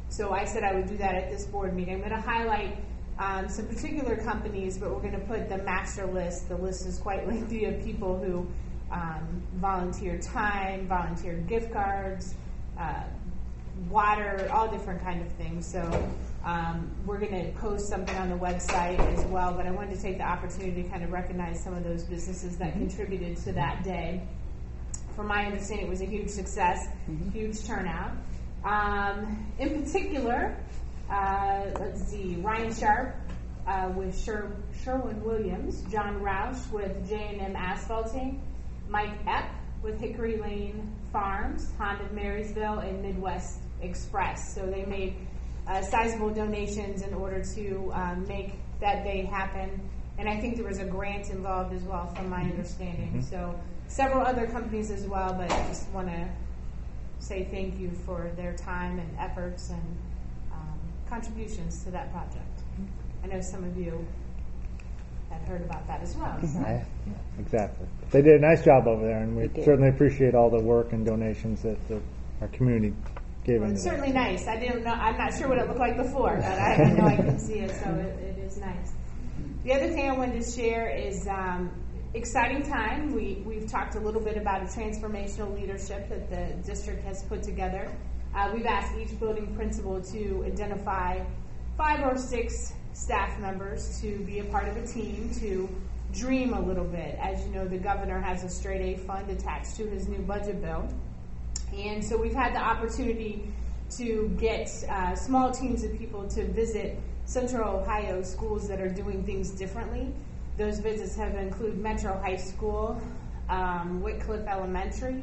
So I said I would do that at this board meeting. I'm going to highlight um, some particular companies, but we're going to put the master list. The list is quite lengthy of people who um, volunteer time, volunteer gift cards, uh, water, all different kind of things. So um, we're going to post something on the website as well, but I wanted to take the opportunity to kind of recognize some of those businesses that contributed to that day. From my understanding, it was a huge success, mm-hmm. huge turnout. Um, in particular, uh, let's see, Ryan Sharp uh, with Sher- Sherwin-Williams, John Roush with J and M Asphalting, Mike Epp with Hickory Lane Farms, Honda of Marysville, and Midwest Express. So they made uh, sizable donations in order to um, make that day happen. And I think there was a grant involved as well, from my understanding. Mm-hmm. So several other companies as well, but I just want to say thank you for their time and efforts and um, contributions to that project. I know some of you had heard about that as well. So. Yeah, exactly. They did a nice job over there, and we certainly appreciate all the work and donations that the, our community gave well, into it's certainly that. nice. I didn't know. I'm not sure what it looked like before, but I, I know I can see it, so it, it is nice. The other thing I wanted to share is um, exciting time. We, we've talked a little bit about a transformational leadership that the district has put together. Uh, we've asked each building principal to identify five or six staff members to be a part of a team to dream a little bit. As you know, the governor has a straight A fund attached to his new budget bill. And so we've had the opportunity to get uh, small teams of people to visit Central Ohio schools that are doing things differently. Those visits have included Metro High School, um, Whitcliffe Elementary,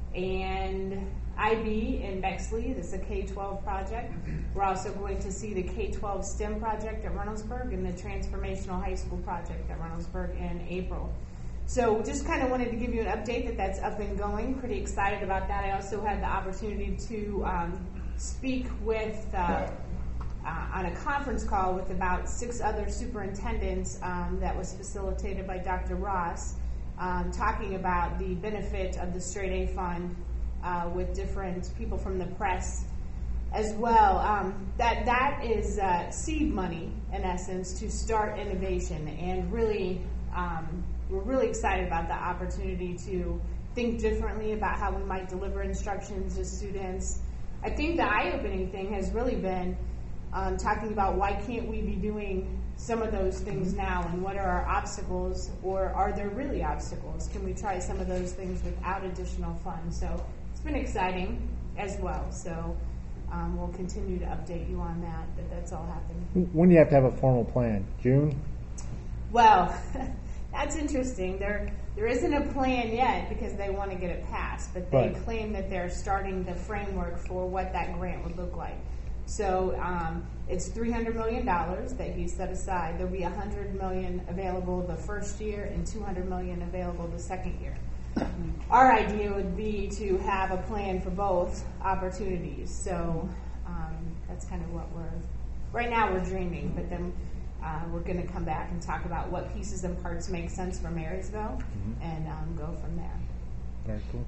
and I B in Bexley. This is a K twelve project. We're also going to see the K twelve STEM project at Reynoldsburg and the Transformational High School project at Reynoldsburg in April. So just kind of wanted to give you an update that that's up and going. Pretty excited about that. I also had the opportunity to um, speak with uh, uh, on a conference call with about six other superintendents um, that was facilitated by Doctor Ross, um, talking about the benefit of the Straight A Fund uh, with different people from the press as well. Um, that that is uh, seed money, in essence, to start innovation, and really um, we're really excited about the opportunity to think differently about how we might deliver instructions to students. I think the eye-opening thing has really been um, talking about why can't we be doing some of those things now, and what are our obstacles, or are there really obstacles? Can we try some of those things without additional funds? So it's been exciting as well. So um, we'll continue to update you on that, but that's all happening. When do you have to have a formal plan? June? Well, that's interesting. There, there isn't a plan yet because they want to get it passed, but they right. claim that they're starting the framework for what that grant would look like. So um, it's three hundred million dollars that he set aside. There'll be one hundred million dollars available the first year and two hundred million dollars available the second year. Our idea would be to have a plan for both opportunities. So um, that's kind of what we're, right now we're dreaming, but then uh, we're going to come back and talk about what pieces and parts make sense for Marysville, mm-hmm. and um, go from there. Very cool.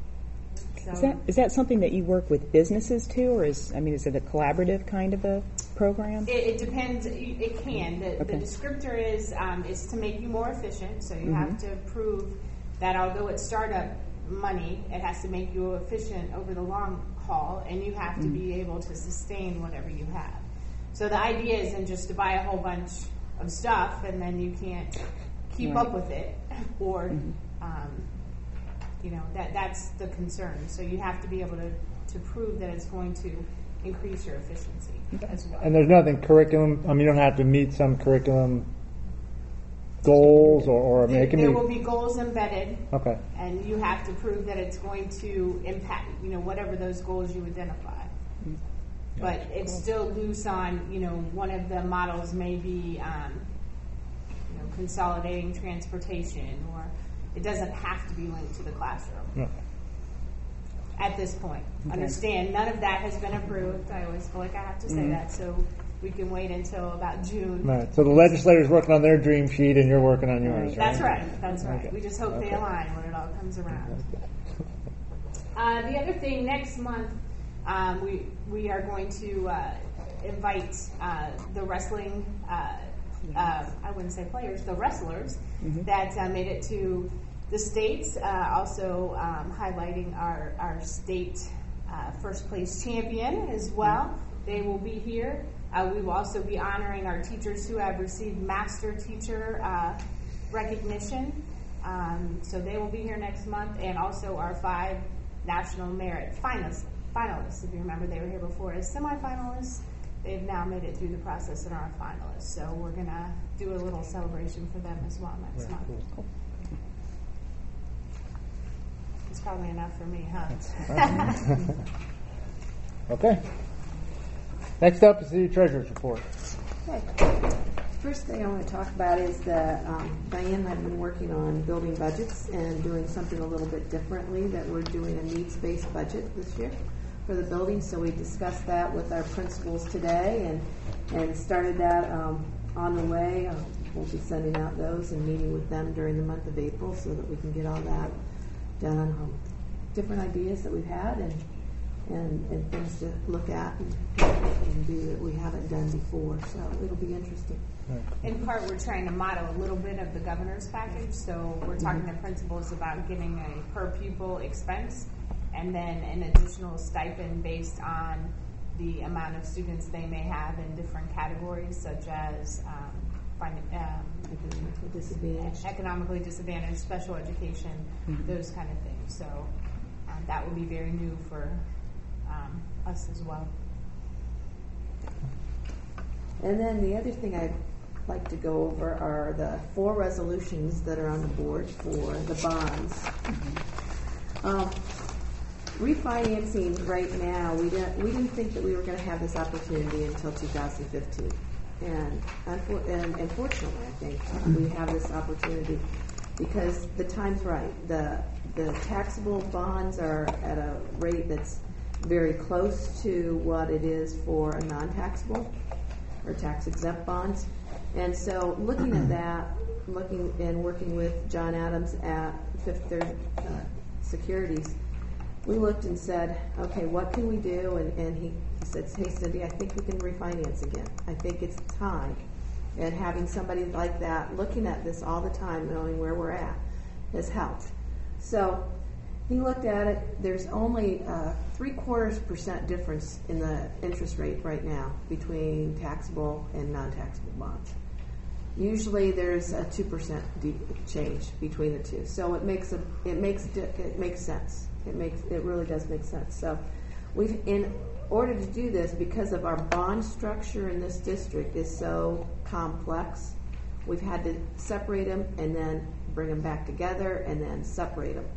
So, is that is that something that you work with businesses too, or is I mean, is it a collaborative kind of a program? It, it depends. It can. The, okay. the descriptor is um, is to make you more efficient. So you mm-hmm. have to prove that although it's startup money, it has to make you efficient over the long haul, and you have to mm-hmm. be able to sustain whatever you have. So the idea isn't just to buy a whole bunch of stuff and then you can't keep right. up with it, or mm-hmm. um, you know, that that's the concern. So you have to be able to, to prove that it's going to increase your efficiency as well. And there's nothing curriculum, I mean, you don't have to meet some curriculum goals, or, or I mean, there, it can there be... will be goals embedded. Okay. And you have to prove that it's going to impact, you know, whatever those goals you identify. Mm-hmm. But it's still loose on, you know, one of the models may be, um, you know, consolidating transportation, or it doesn't have to be linked to the classroom. No. At this point. Okay. Understand, none of that has been approved. I always feel like I have to say mm-hmm. that, so we can wait until about June. Right. So the legislator's working on their dream sheet and you're working on yours, right? That's right. That's right. Okay. We just hope okay. they align when it all comes around. Uh, the other thing, next month, Um, we we are going to uh, invite uh, the wrestling. Uh, uh, I wouldn't say players, the wrestlers mm-hmm. that uh, made it to the states. Uh, also um, highlighting our our state uh, first place champion as well. Mm-hmm. They will be here. Uh, we will also be honoring our teachers who have received master teacher uh, recognition. Um, so they will be here next month, and also our five national merit finalists. Finalists, if you remember, they were here before as semifinalists. They've now made it through the process and are finalists. So we're gonna do a little celebration for them as well next Very month. cool. It's probably enough for me, huh? Okay. Next up is the treasurer's report. Okay. First thing I want to talk about is that um, Diane and I have been working on building budgets and doing something a little bit differently, that we're doing a needs-based budget this year for the building. So we discussed that with our principals today and, and started that um, on the way. Uh, we'll be sending out those and meeting with them during the month of April so that we can get all that done. Um, different ideas that we've had and And, and things to look at and, and do that we haven't done before. So it'll be interesting. In part, we're trying to model a little bit of the governor's package. So we're talking mm-hmm. to principals about getting a per pupil expense and then an additional stipend based on the amount of students they may have in different categories, such as um, find, um, economically disadvantaged, economically disadvantaged, special education, mm-hmm. those kind of things. So um, that would be very new for Um, us as well. And then the other thing I'd like to go over are the four resolutions that are on the board for the bonds. Mm-hmm. Um, refinancing right now, we didn't we didn't think that we were going to have this opportunity until two thousand fifteen, and unfor- and, and fortunately, I think we have this opportunity because the time's right. The the taxable bonds are at a rate that's very close to what it is for a non-taxable or tax-exempt bonds. And so looking at that, looking and working with John Adams at Fifth Third uh, Securities, we looked and said, okay, what can we do? And, and he, he said, hey, Cindy, I think we can refinance again. I think it's time. And having somebody like that looking at this all the time, knowing where we're at, has helped. So he looked at it. There's only a three quarters percent difference in the interest rate right now between taxable and non-taxable bonds. Usually, there's a two percent de- change between the two. So it makes a it makes it makes sense. It makes it really does make sense. So we've in order to do this, because of our bond structure in this district is so complex, we've had to separate them and then bring them back together and then separate them.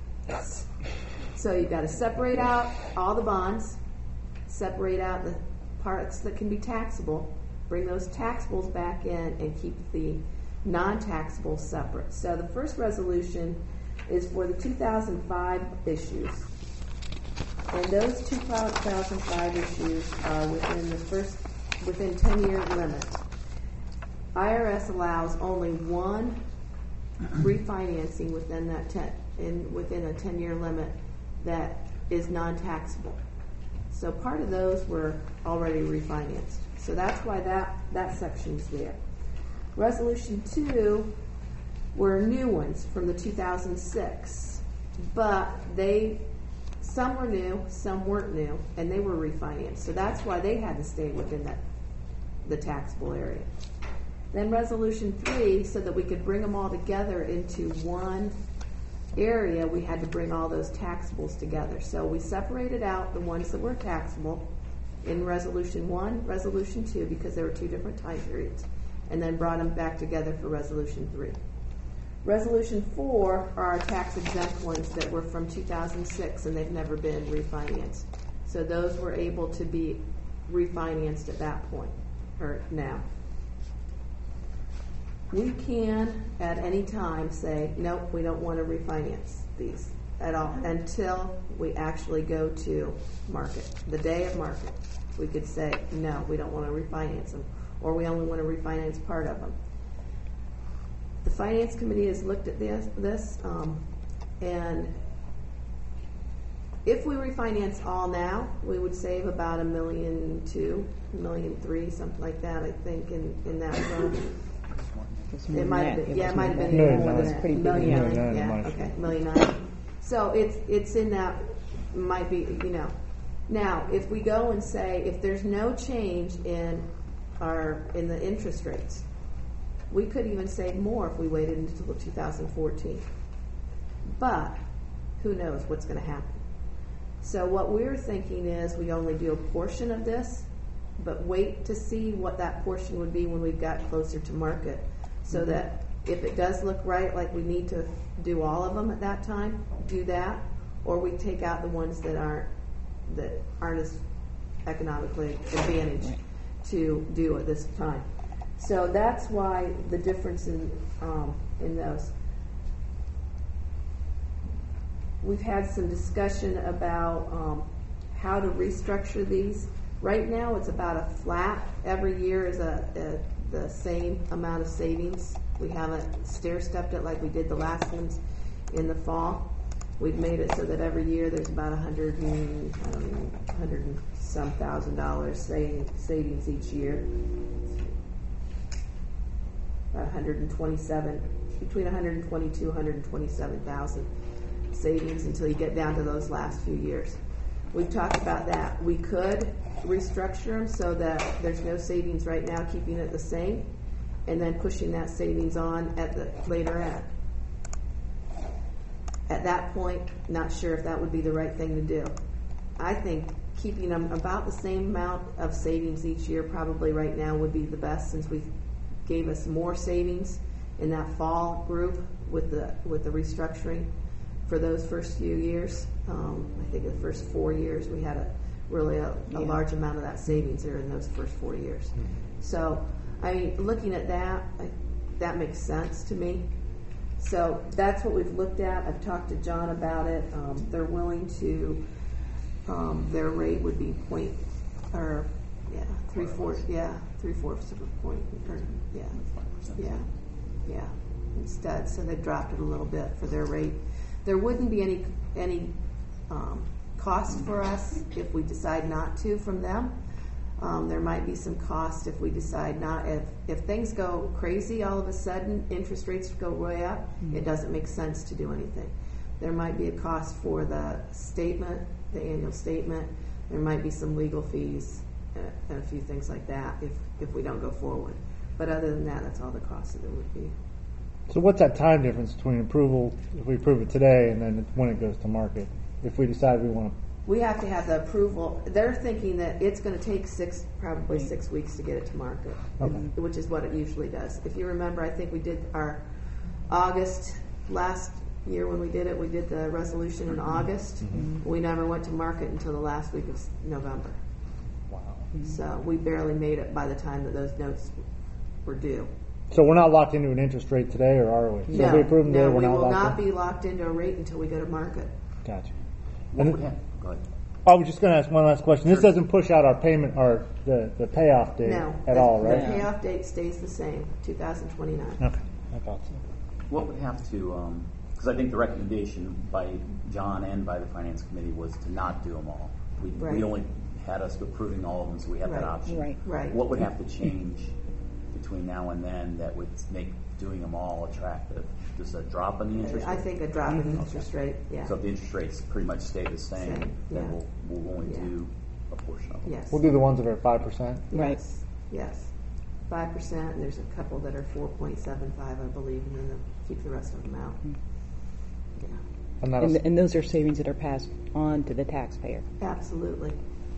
So you've got to separate out all the bonds, separate out the parts that can be taxable, bring those taxables back in, and keep the non-taxable separate. So the first resolution is for the two thousand five issues. And those two thousand five issues are within the first, within ten-year limit. I R S allows only one refinancing within that ten. In within a ten-year limit that is non-taxable. So part of those were already refinanced. So that's why that, that section's there. Resolution two were new ones from the two thousand six, but they some were new, some weren't new, and they were refinanced. So that's why they had to stay within that the taxable area. Then resolution three, so that we could bring them all together into one area, we had to bring all those taxables together. So we separated out the ones that were taxable in resolution one, resolution two, because there were two different time periods, and then brought them back together for resolution three. Resolution four are our tax exempt ones that were from two thousand six and they've never been refinanced. So those were able to be refinanced at that point, or now. We can, at any time, say, nope, we don't want to refinance these at all until we actually go to market, the day of market. We could say, no, we don't want to refinance them, or we only want to refinance part of them. The Finance Committee has looked at this, this um, and if we refinance all now, we would save about a million two, million three, something like that, I think, in, in that zone. It might have been, yeah, it might have been Million more nine. than that. Pretty big. Million Million nine, nine, yeah, minus okay, one. million nine. So it's, it's in that, might be, you know. Now, if we go and say, if there's no change in our, in the interest rates, we could even save more if we waited until two thousand fourteen. But who knows what's going to happen. So what we're thinking is we only do a portion of this, but wait to see what that portion would be when we've got closer to market, so that if it does look right, like we need to do all of them at that time, do that, or we take out the ones that aren't that aren't as economically advantaged to do at this time. So that's why the difference in um, in those. We've had some discussion about um, how to restructure these. Right now, it's about a flat. Every year is a, a the same amount of savings. We haven't stair-stepped it like we did the last ones in the fall. We've made it so that every year there's about a hundred and I don't know, hundred and some thousand dollars saving, savings each year. About one hundred twenty-seven, between one hundred twenty-two, one hundred twenty-seven thousand savings until you get down to those last few years. We've talked about that. We could restructure them so that there's no savings right now, keeping it the same, and then pushing that savings on at the later end. At that point, not sure if that would be the right thing to do. I think keeping them about the same amount of savings each year probably right now would be the best, since we gave us more savings in that fall group with the with the restructuring for those first few years. Um, I think the first four years we had a really a, a Yeah. large amount of that savings there in those first four years. Mm-hmm. So, I mean, looking at that, I, that makes sense to me. So that's what we've looked at. I've talked to John about it. Um, they're willing to. Um, their rate would be point, or yeah, three fourths. Yeah, three fourths of a point. Or, yeah, yeah, yeah. Instead, so they dropped it a little bit for their rate. There wouldn't be any any um, cost for us if we decide not to from them. Um, there might be some cost if we decide not. If if things go crazy all of a sudden, interest rates go way up, mm-hmm. it doesn't make sense to do anything. There might be a cost for the statement, the annual statement. There might be some legal fees uh, and a few things like that if, if we don't go forward. But other than that, that's all the cost that there would be. So what's that time difference between approval, if we approve it today, and then when it goes to market? If we decide we want to... We have to have the approval. They're thinking that it's going to take six, probably six weeks to get it to market, Okay. which is what it usually does. If you remember, I think we did our August last year when we did it. We did the resolution in August. Mm-hmm. We never went to market until the last week of November. Wow. So we barely made it by the time that those notes were due. So we're not locked into an interest rate today, or are we? So no, if we approve them no, today, we're we not will locked not in? be locked into a rate until we go to market. Gotcha. What And- would happen? Go ahead. I was just going to ask one last question. This doesn't push out our payment or the, the payoff date No, at the, all, the right? payoff date stays the same, two thousand twenty-nine. Okay, I thought so. What would have to, because I think the recommendation by John and by the Finance Committee was to not do them all. We, Right. we only had us approving all of them, so we had Right. that option. Right. Right. What would have to change between now and then that would make doing them all attractive? Just a drop in the interest rate? I think a drop in interest rate, yeah. So if the interest rates pretty much stay the same, Same, then yeah. we'll, we'll only Yeah. do a portion of them. Yes. We'll do the ones that are at five percent. Right. Yes, yes. Five percent, and there's a couple that are four point seven five, I believe, and then they'll keep the rest of them out. Yeah, And And, that'll, and those are savings that are passed on to the taxpayer. absolutely.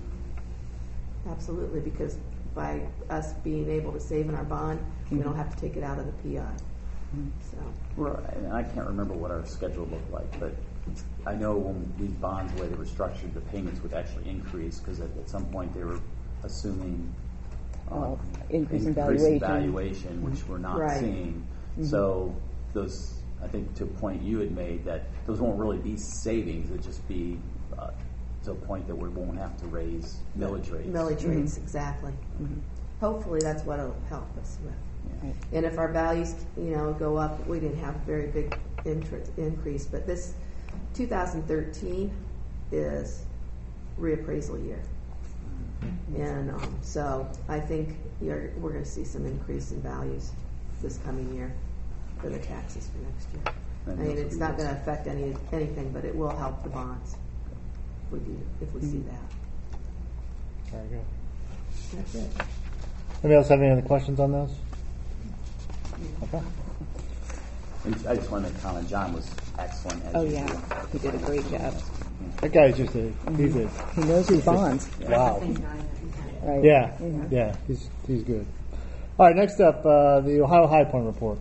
Absolutely, because by us being able to save in our bond, we don't have to take it out of the P I. So, Right, and I can't remember what our schedule looked like, but I know when these bonds, the way they were structured, the payments would actually increase because at, at some point they were assuming uh, Oh, increase in valuation, valuation. which we're not Right. seeing. So those, I think, to a point you had made, that those won't really be savings; it'd just be uh, to a point that we won't have to raise millage rates. millage rates, exactly. Hopefully, that's what it'll help us with. Right. And if our values, you know, go up, we didn't have a very big interest increase. But this two thousand thirteen, is reappraisal year. And um, so I think you're, we're going to see some increase in values this coming year for the taxes for next year. I mean, it's not going to affect any anything, but it will help the bonds if we do, if we see that. Very good. That's it. Anybody else have any other questions on those? Okay. And I just want to make a comment. John was excellent. As Oh usual. yeah, he did a great job. That guy's just a, he's a, He knows his bonds. wow. Right. Yeah, Mhm. yeah, he's, he's good. All right, next up, uh, the Ohio High Point report.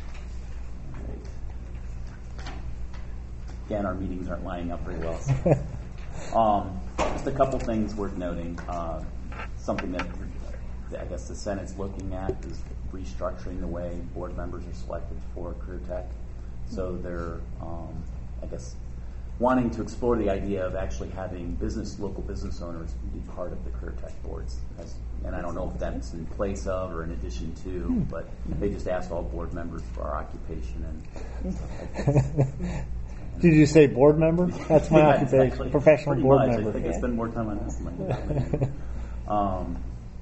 Again, our meetings aren't lining up very well. So. um, just a couple things worth noting. Uh, something that I guess the Senate's looking at is restructuring the way board members are selected for Career Tech. So they're, um, I guess, wanting to explore the idea of actually having business, local business owners be part of the Career Tech boards. As, and I don't know if that's in place of or in addition to, but they just asked all board members for our occupation. And Did you say board member? That's my Yeah, occupation, exactly. professional Pretty board much. member. I think I Yeah. spend more time on this than my um,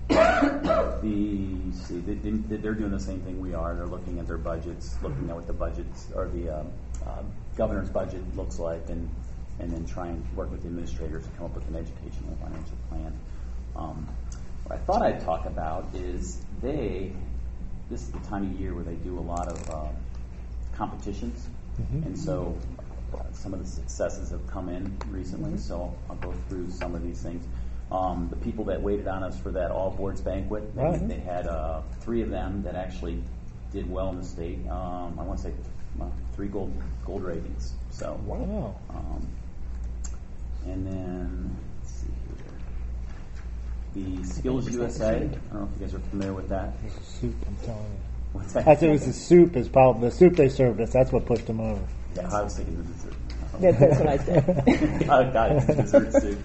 the see, they, they, they're doing the same thing we are. They're looking at their budgets, looking at what the budgets or the um, uh, governor's budget looks like, and and then try and work with the administrators to come up with an educational financial plan. Um, what I thought I'd talk about is they. This is the time of year where they do a lot of uh, competitions, Mhm. and so uh, some of the successes have come in recently. Mhm. So I'll go through some of these things. Um, the people that waited on us for that all boards banquet, they, Right. they had uh, three of them that actually did well in the state. Um, I want to say uh, three gold gold ratings. So Wow. Um, and then let's see here, the Skills U S A. I don't know if you guys are familiar with that. It was the soup, I'm telling you. What's that? I said it was the soup is probably, the soup they served us, that's what pushed them over. Yeah, I was thinking the dessert. That- that's what I said. Oh, got it. It's dessert soup.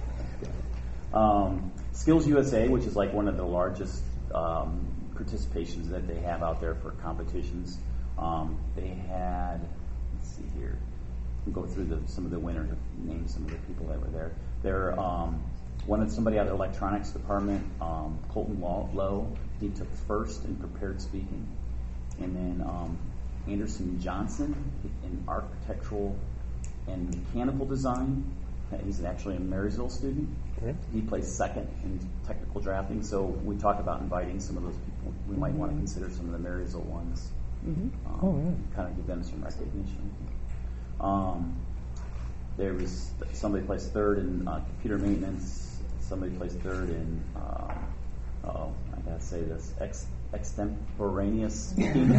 Um, Skills U S A, which is like one of the largest um, participations that they have out there for competitions. Um, they had, let's see here, we'll go through the, some of the winners, name some of the people that were there. They're um, one of somebody out of the electronics department, um, Colton Lowe. He took first in prepared speaking, and then um, Anderson Johnson in architectural and mechanical design. He's actually a Marysville student. Great. He placed second in technical drafting. So we talk about inviting some of those people. We might want to consider some of the Marysville ones. Mhm. Um, Oh, yeah. Kind of give them some recognition. Um, there was somebody placed third in uh, computer maintenance. Somebody placed third in. Uh, oh, I gotta say this: ex- extemporaneous speaking.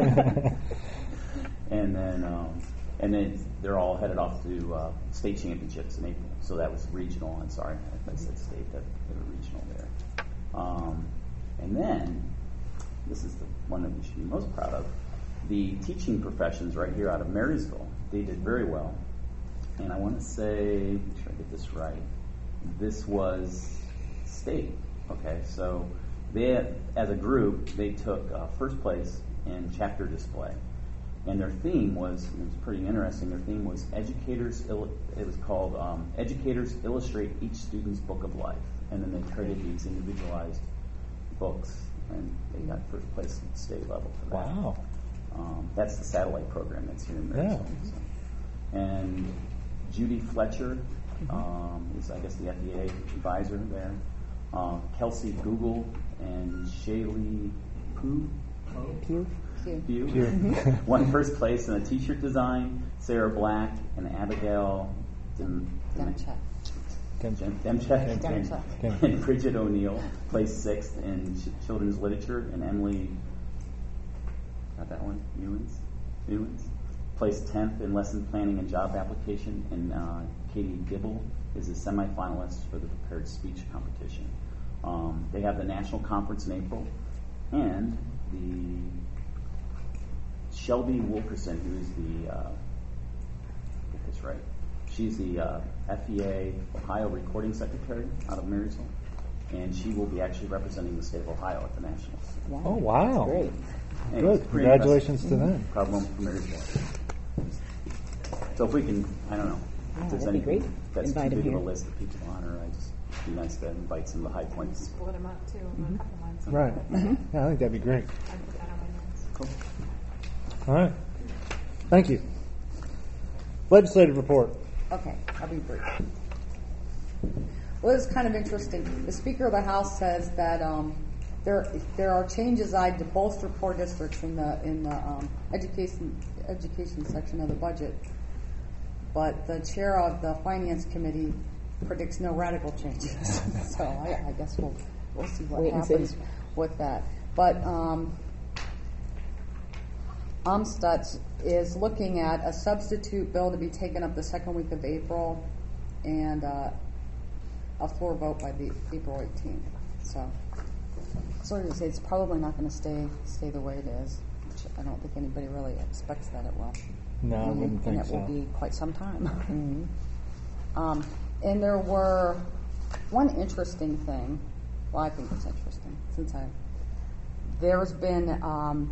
And then. Um, And then they're all headed off to uh, state championships in April. So that was regional. I'm sorry, I said state. That they were regional there. Um, and then this is the one that we should be most proud of. The teaching professions right here out of Marysville. They did very well. And I want to say, make sure I get this right. This was state. Okay, so they, as a group, they took uh, first place in chapter display. And their theme was, it was pretty interesting, their theme was educators, il- it was called um, Educators Illustrate Each Student's Book of Life. And then they created these individualized books, and they got first place at the state level for that. Wow. Um, that's the satellite program that's here in Marysville. Yeah. So. And Judy Fletcher um, is, I guess, the F E A advisor there. Uh, Kelsey Google and Shaylee Pooh. Pew. Pew. Pew. Won first place in a t-shirt design. Sarah Black and Abigail Dem- Dem- Dem- Dem- Demchek and, Demchek. and Bridget O'Neill placed sixth in ch- children's literature, and Emily, got that one? Ewens? Ewens? Placed tenth in lesson planning and job application, and uh, Katie Dibble is a semifinalist for the prepared speech competition. Um, they have the national conference in April, and the Shelby Wilkerson, who is the, uh, get this right, she's the uh, F E A Ohio Recording Secretary out of Marysville, and she will be actually representing the state of Ohio at the Nationals. Wow. Oh, wow. That's great. Anyways, Good. pretty Congratulations impressive. to them. Proud moment for Marysville. So if we can, I don't know, if there's that'd be anything great. that's Invite too him big of a here. list of people to honor, I just be nice to invite some of the high points. Split them up too on a couple lines. Right. Mm-hmm. Yeah, I think that'd be great. I put that on my notes. Cool. All right. Thank you. Legislative report. Okay, I'll be brief. Well, it's kind of interesting. The Speaker of the House says that um, there there are changes I to bolster poor districts in the in the um, education education section of the budget, but the chair of the Finance Committee predicts no radical changes. So I, I guess we'll we'll see what Wait and happens see. with that. But um, Amstutz is looking at a substitute bill to be taken up the second week of April, and uh, a floor vote by the April eighteenth. So, sorry to say, it's probably not going to stay stay the way it is, which I don't think anybody really expects that it will. No, I and, wouldn't think and it so. will be quite some time. mm-hmm. um, and there were one interesting thing. Well, I think it's interesting since I there's been. Um,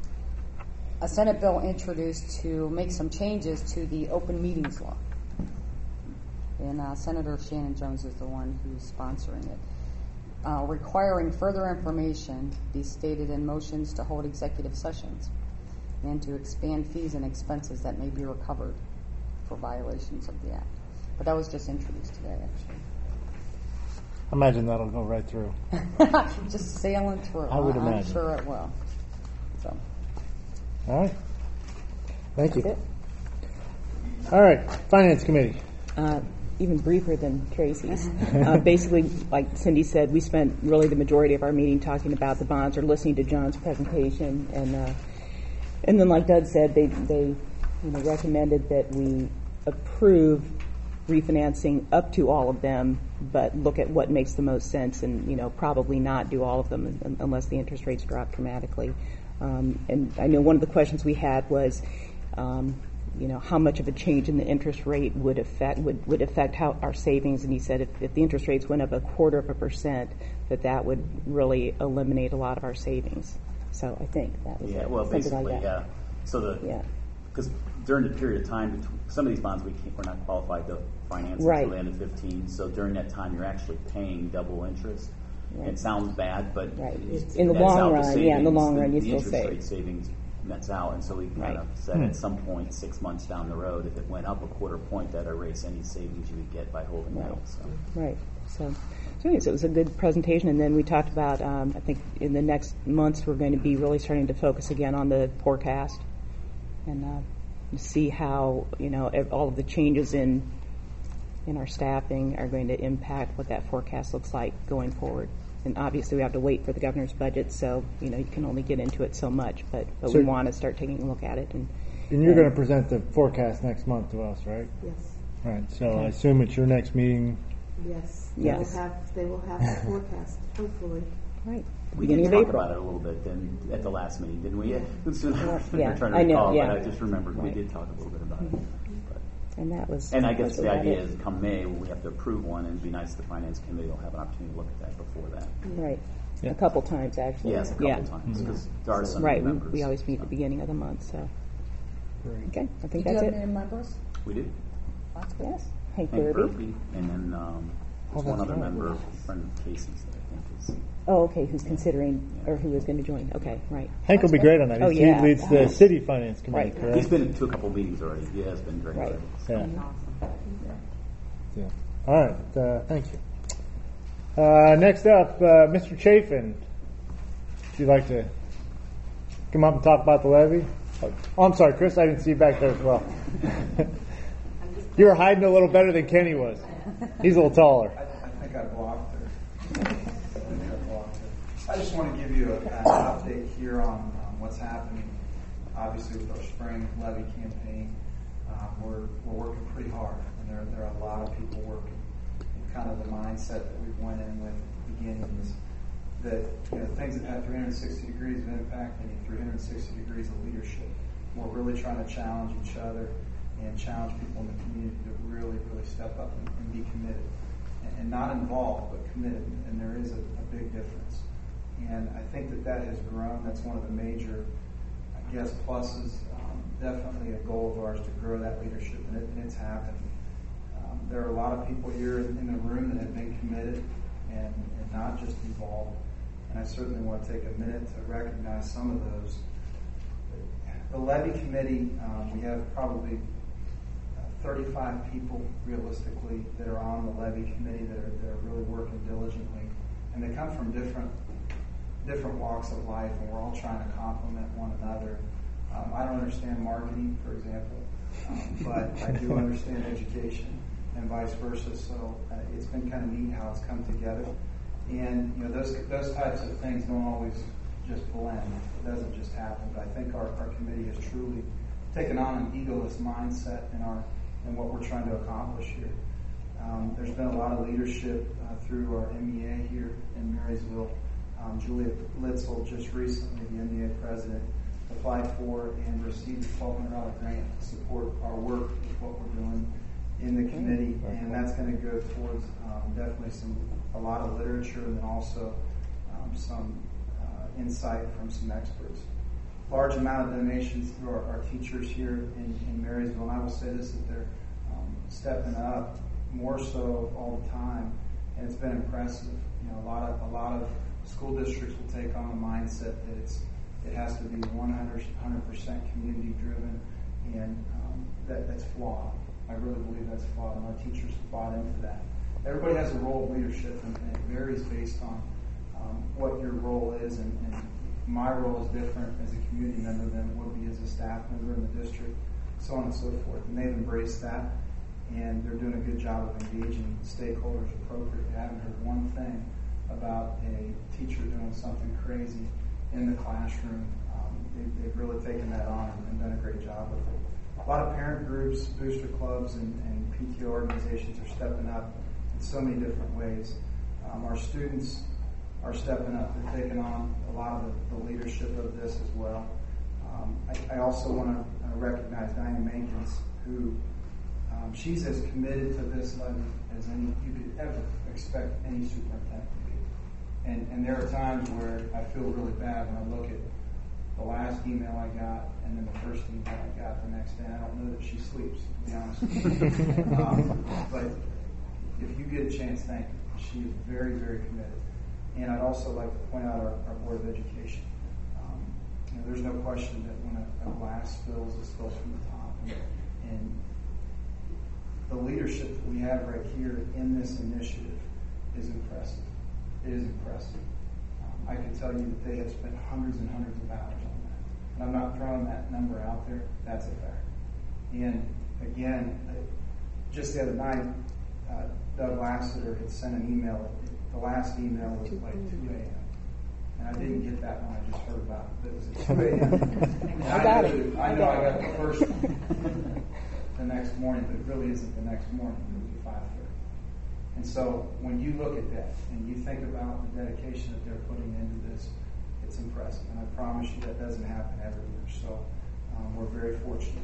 a Senate bill introduced to make some changes to the open meetings law. And uh, Senator Shannon Jones is the one who's sponsoring it, uh, requiring further information be stated in motions to hold executive sessions and to expand fees and expenses that may be recovered for violations of the Act. But that was just introduced today, actually. I imagine that'll go right through. Just sailing through. I would I'm imagine. sure it will. So. All right. Thank you. That's All right. Finance Committee. Uh, even briefer than Tracy's. uh, basically, like Cindy said, we spent really the majority of our meeting talking about the bonds or listening to John's presentation, and uh, and then, like Doug said, they they you know recommended that we approve refinancing up to all of them, but look at what makes the most sense, and you know probably not do all of them un- unless the interest rates drop dramatically. Um, and I know one of the questions we had was, um, you know, how much of a change in the interest rate would affect would, would affect how our savings? And he said if, if the interest rates went up a quarter of a percent, that that would really eliminate a lot of our savings. So I think that was Yeah, it, well, something basically, like that. yeah. So the Yeah. because during the period of time between some of these bonds we can't, we're not qualified to finance Right. until the end of fifteen. So during that time, you're actually paying double interest. Right. It sounds bad, but Right. it In the nets long out run, yeah, in the savings, long run, you the still interest save. rate savings nets out, and so we kind Right. of said Hmm. at some point, six months down the road, if it went up a quarter point, that erase any savings you would get by holding Right. out. So. Right. So, so anyways, it was a good presentation, and then we talked about. Um, I think in the next months we're going to be really starting to focus again on the forecast, and uh, see how you know ev- all of the changes in in our staffing are going to impact what that forecast looks like going forward. And obviously, we have to wait for the governor's budget, so you know you can only get into it so much. But, but So- we want to start taking a look at it. And, And you're and- going to present the forecast next month to us, right? Yes, All right. So I assume at your next meeting. yes. They Yes. will have, they will have the forecast, hopefully. right. We Beginning did of talk April. about it a little bit then at the last meeting, didn't we? It's been- Yeah, I'm trying to I know, recall, yeah. but I just remembered we Right. did talk a little bit about it. But- And that was. And I that guess was the about idea it. is come May, we have to approve one, and it'd be nice if the finance committee will have an opportunity to look at that before that. Right. Yeah. A couple times, actually. Yes, a couple yeah. times, because there are some Right. We, members. we always meet at so. the beginning of the month, so. Okay. I think Do you that's have it. any members? We do. That's good. Yes. Hank Hank Burby. Burby, and then um, Oh, there's one that's other right. member, a friend of Casey's that I think is. Oh, okay. Who's considering, or who is going to join? Okay. Right. Hank will be great on that. Oh, He's- yeah. He leads the city finance committee, Right. correct? He's been to a couple meetings already. He has been great. Right. already. Yeah. Yeah. All right. Uh, thank you. Uh, next up, uh, Mister Chafin. Would you like to come up and talk about the levy? Oh, I'm sorry, Chris. I didn't see you back there as well. You were hiding a little better than Kenny was. He's a little taller. I, I think I blocked her. I think I blocked her. I just want to give you a, an update here on um, what's happening. Obviously, with our spring levy campaign, um, we're we're working pretty hard, and there there are a lot of people working. And kind of the mindset that we went in with at the beginning is that you know things that have three hundred sixty degrees of impact, they need three hundred sixty degrees of leadership. We're really trying to challenge each other and challenge people in the community to really, really step up and, and be committed. And, and not involved, but committed. And there is a, a big difference. And I think that that has grown. That's one of the major, I guess, pluses. Um, definitely a goal of ours to grow that leadership, and, it, and it's happening. Um, there are a lot of people here in, in the room that have been committed and, and not just involved. And I certainly want to take a minute to recognize some of those. The levy committee, um, we have probably thirty-five people realistically that are on the levy committee that are, that are really working diligently. And they come from different different walks of life, and we're all trying to complement one another. Um, I don't understand marketing, for example, um, but I do understand education and vice versa. So uh, it's been kind of neat how it's come together. And you know, those those types of things don't always just blend. It doesn't just happen. But I think our, our committee has truly taken on an egoless mindset in our in what we're trying to accomplish here. Um, there's been a lot of leadership uh, through our M E A here in Marysville. Um, Julia Litzel just recently, the M E A president, applied for and received a twelve hundred dollars grant to support our work with what we're doing in the committee, and that's going to go towards um, definitely some a lot of literature and then also um, some uh, insight from some experts. Large amount of donations through our, our teachers here in, in Marysville, and I will say this, that they're um, stepping up more so all the time, and it's been impressive. You know, a lot of a lot of school districts will take on the mindset that it's it has to be one hundred percent community driven, and um, that that's flawed. I really believe that's flawed, and our teachers have bought into that. Everybody has a role of leadership, and, and it varies based on um, what your role is, and, and my role is different as a community member than it would be as a staff member in the district, so on and so forth. And they've embraced that, and they're doing a good job of engaging stakeholders appropriately. I haven't heard one thing about a teacher doing something crazy in the classroom. Um, they, they've really taken that on and done a great job with it. A lot of parent groups, booster clubs, and, and P T O organizations are stepping up in so many different ways. Um, our students are stepping up. They're taking on a lot of the, the leadership of this as well. Um, I, I also want to uh, recognize Diane Mankins, who um, she's as committed to this levy as any you could ever expect any superintendent to be. And, and there are times where I feel really bad when I look at the last email I got and then the first email I got the next day. I don't know that she sleeps, to be honest with you. um, but if you get a chance, thank you. She is very, very committed. And I'd also like to point out our, our Board of Education. Um, you know, there's no question that when a, a glass spills, it spills from the top. And, and the leadership that we have right here in this initiative is impressive. It is impressive. Um, I can tell you that they have spent hundreds and hundreds of hours on that. And I'm not throwing that number out there. That's a fact. And again, just the other night, uh, Doug Lassiter had sent an email. The last email was like two a.m. And I didn't get that one. I just heard about it. It was at two a.m. I got I it. I know I got the first one the next morning, but it really isn't the next morning. It was at five thirty. And so when you look at that and you think about the dedication that they're putting into this, it's impressive. And I promise you that doesn't happen everywhere. So um, we're very fortunate.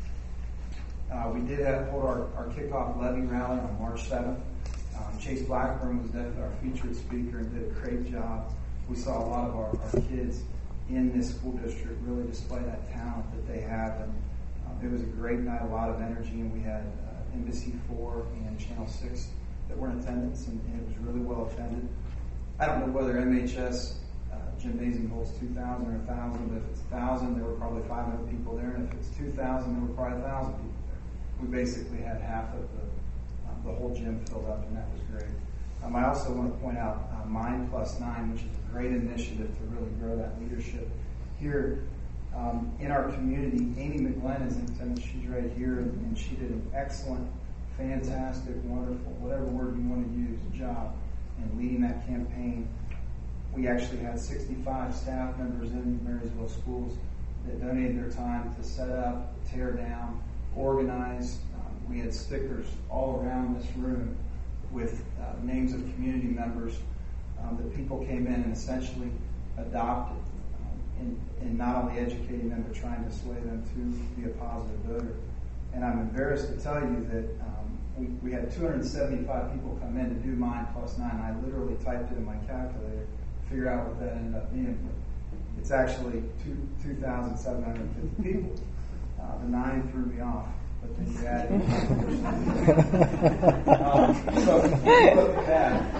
Uh, we did have, hold our, our kickoff levy rally on March seventh. Um, Chase Blackburn was definitely our featured speaker and did a great job. We saw a lot of our, our kids in this school district really display that talent that they have. And um, it was a great night, a lot of energy, and we had uh, Embassy four and Channel six that were in attendance, and, and it was really well attended. I don't know whether M H S uh, Gymnasium holds two thousand or one thousand, but if it's one thousand, there were probably five hundred people there, and if it's two thousand, there were probably one thousand people there. We basically had half of the the whole gym filled up, and that was great. Um, I also want to point out uh, Mind Plus Nine, which is a great initiative to really grow that leadership here um, in our community. Amy McGlenn is in attendance. She's right here, and, and she did an excellent, fantastic, wonderful, whatever word you want to use, job in leading that campaign. We actually had sixty-five staff members in Marysville schools that donated their time to set up, tear down, organize. We had stickers all around this room with uh, names of community members um, that people came in and essentially adopted, um, and, and not only educating them, but trying to sway them to be a positive voter. And I'm embarrassed to tell you that um, we, we had two hundred seventy-five people come in to do Mind Plus Nine. I literally typed it in my calculator to figure out what that ended up being. But it's actually two thousand seven hundred fifty people. Uh, the nine threw me off. but then you add in um, so when you look at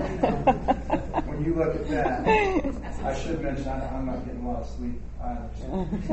that, when you look at that, I should mention I, I'm not getting a lot of sleep either. So.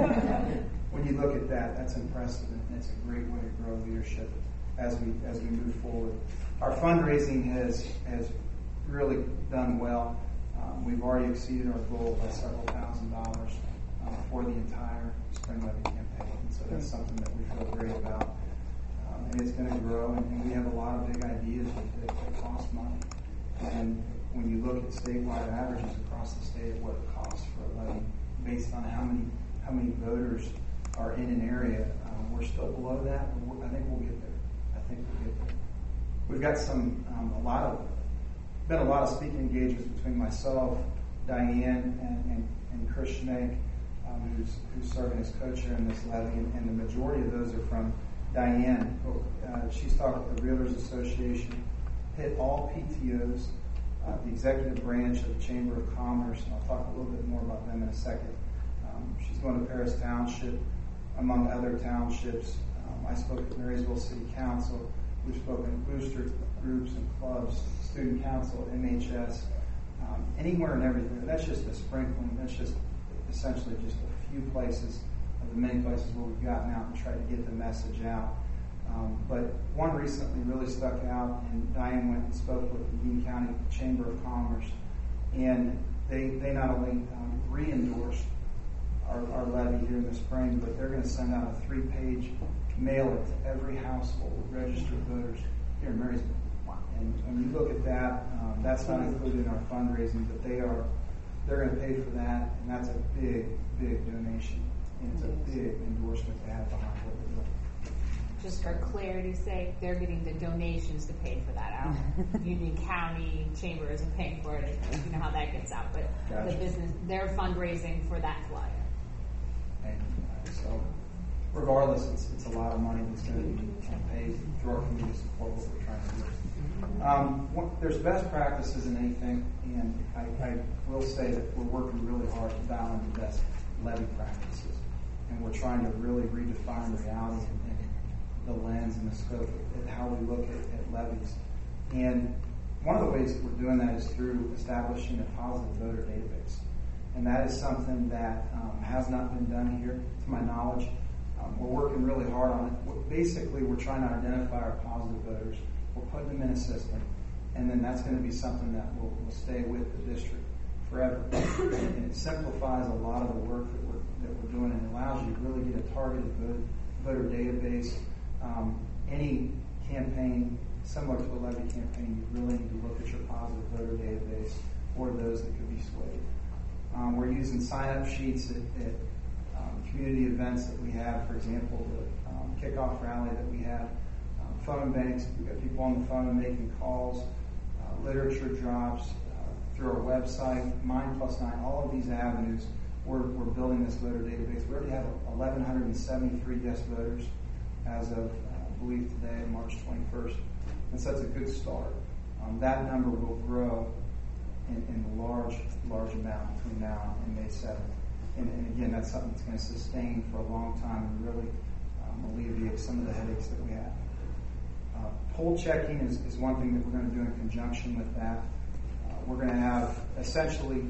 When you look at that, that's impressive, and it's a great way to grow leadership as we as we move forward. Our fundraising has has really done well. Um, we've already exceeded our goal by several thousand dollars uh, for the entire Spring Levy campaign. And so that's something that we feel great about. Um, and it's going to grow, and, and we have a lot of big ideas that, that cost money. And when you look at statewide averages across the state of what it costs for a levy, based on how many how many voters are in an area, um, we're still below that. But we're, I think we'll get there. I think we'll get there. We've got some um, a lot of been a lot of speaking engagements between myself, Diane, and, and, and Chris Schneck, um, who's, who's serving as co-chair in this levy, and, and the majority of those are from Diane. Uh, she's talked with the Realtors Association, hit all P T Os, uh, the executive branch of the Chamber of Commerce, and I'll talk a little bit more about them in a second. Um, she's going to Paris Township, among other townships. Um, I spoke at Marysville City Council. We've spoken at booster groups and clubs, student council, M H S, um, anywhere and everything. That's just a sprinkling. That's just essentially just a few places of the many places where we've gotten out and tried to get the message out. Um, but one recently really stuck out, and Diane went and spoke with the Union County Chamber of Commerce, and they they not only um, re-endorsed our, our levy here in the spring, but they're going to send out a three-page mailer to every household with registered voters here in Marysville. And when you look at that, um, that's not included in our fundraising, but they are, they're going to pay for that, and that's a big, big donation, and it's a big endorsement to have behind what we're doing. Just for clarity's sake, they're getting the donations to pay for that out. Union County Chamber isn't paying for it. You know how that gets out, but gotcha. The business, they're fundraising for that flyer. And uh, so, regardless, it's, it's a lot of money that's going to be paid through our community to support what we're trying to do. Um, what, there's best practices in anything, and I, I will say that we're working really hard to dial in the best levy practices, and we're trying to really redefine reality and, and the lens and the scope at how we look at, at levies. And one of the ways that we're doing that is through establishing a positive voter database, and that is something that um, has not been done here, to my knowledge. Um, we're working really hard on it. Basically, we're trying to identify our positive voters. We're putting them in a system, and then that's going to be something that will, will stay with the district forever. And it simplifies a lot of the work that we're that we're doing, and allows you to really get a targeted voter, voter database. Um, any campaign similar to a levy campaign, you really need to look at your positive voter database or those that could be swayed. Um, we're using sign-up sheets at, at um, community events that we have. For example, the um, kickoff rally that we have. Phone banks, we've got people on the phone making calls, uh, literature drops, uh, through our website, Mine Plus Nine, all of these avenues, we're, we're building this voter database. We already have eleven seventy-three guest voters as of, uh, I believe today, March twenty-first. And so that's a good start. Um, that number will grow in, in a large, large amount between now and May seventh. And, and again, that's something that's going to sustain for a long time and really um, alleviate some of the headaches that we have. Uh, poll checking is, is one thing that we're going to do in conjunction with that. Uh, we're going to have essentially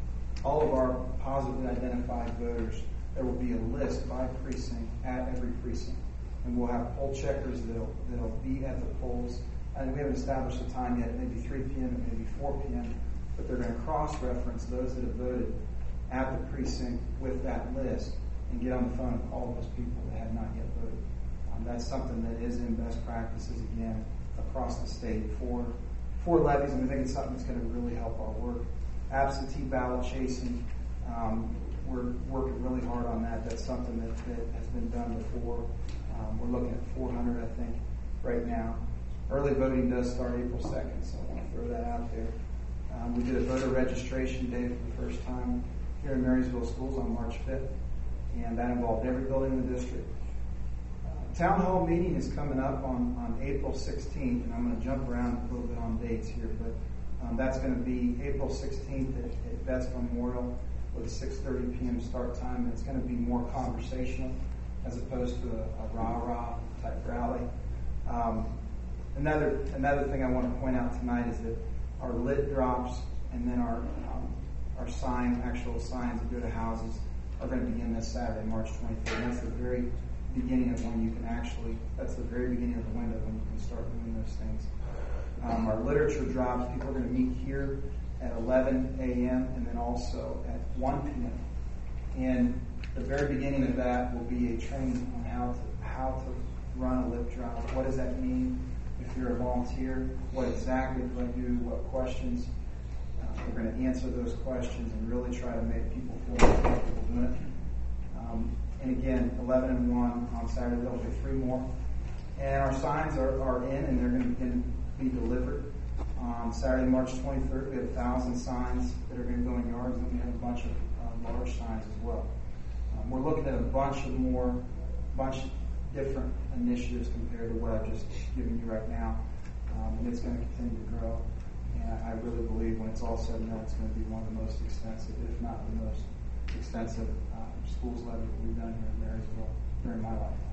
all of our positively identified voters. There will be a list by precinct at every precinct, and we'll have poll checkers that'll that'll be at the polls. And we haven't established a time yet, maybe three p.m., maybe four p.m., but they're going to cross-reference those that have voted at the precinct with that list and get on the phone and call those people that have not yet voted. Um, that's something that is in best practices, again, across the state for for levies, and we think it's something that's going to really help our work. Absentee ballot chasing, um, we're working really hard on that. That's something that, that has been done before. Um, we're looking at four hundred, I think, right now. Early voting does start April second, so I want to throw that out there. Um, we did a voter registration day for the first time here in Marysville Schools on March fifth, and that involved every building in the district. Uh, town hall meeting is coming up on, on April sixteenth, and I'm going to jump around a little bit on dates here, but um, that's going to be April sixteenth at, at Vets Memorial with a six thirty p.m. start time, and it's going to be more conversational. as opposed to a, a rah-rah type rally. Um, another another thing I want to point out tonight is that our lit drops and then our um, our sign, actual signs that go to houses are going to begin this Saturday, March twenty-third. And that's the very beginning of when you can actually, that's the very beginning of the window when you can start doing those things. Um, our literature drops, people are going to meet here at eleven a.m. and then also at one p.m. And the very beginning of that will be a training on how to how to run a lip drop. What does that mean if you're a volunteer? What exactly do I do? What questions? Uh, we're going to answer those questions and really try to make people feel more comfortable doing it. Um, and again, eleven and one on Saturday, there'll be three more. And our signs are, are in and they're going to begin be delivered. On Saturday, March twenty-third, we have a thousand signs that are going to go in yards, and we have a bunch of uh, large signs as well. Um, we're looking at a bunch of more, bunch of different initiatives compared to what I've just given you right now, um, and it's going to continue to grow. And I really believe when it's all said and done, it's going to be one of the most extensive, if not the most extensive, uh, schools levy that we've done here in Marysville during my lifetime.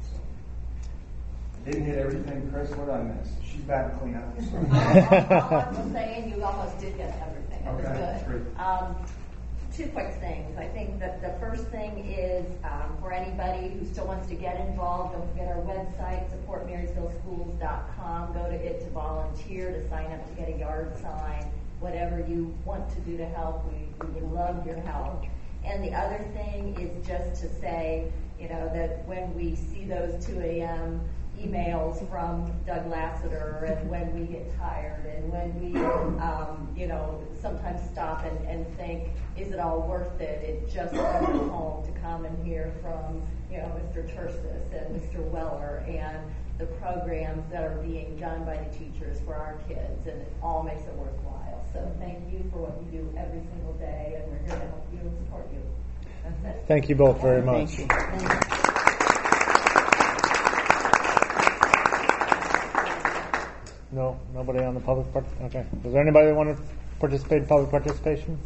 Didn't hit everything, Chris. What did I miss? She's back to clean up. All I'm saying, you almost did get everything. It okay. was good. Um, two quick things. I think that the first thing is um, for anybody who still wants to get involved, don't forget our website, support marysville schools dot com. Go to it to volunteer, to sign up to get a yard sign, whatever you want to do to help. We, we would love your help. And the other thing is just to say, you know, that when we see those two a.m. emails from Doug Lassiter, and when we get tired, and when we, um, you know, sometimes stop and, and think, is it all worth it? It's just coming home to come and hear from, you know, Mister Tersis and Mister Weller and the programs that are being done by the teachers for our kids, and it all makes it worthwhile. So thank you for what you do every single day, and we're here to help you and support you. That's it. Thank you both very much. Thank you. Thank you. No, nobody on the public part. Okay. Is there anybody that want to participate in public participation?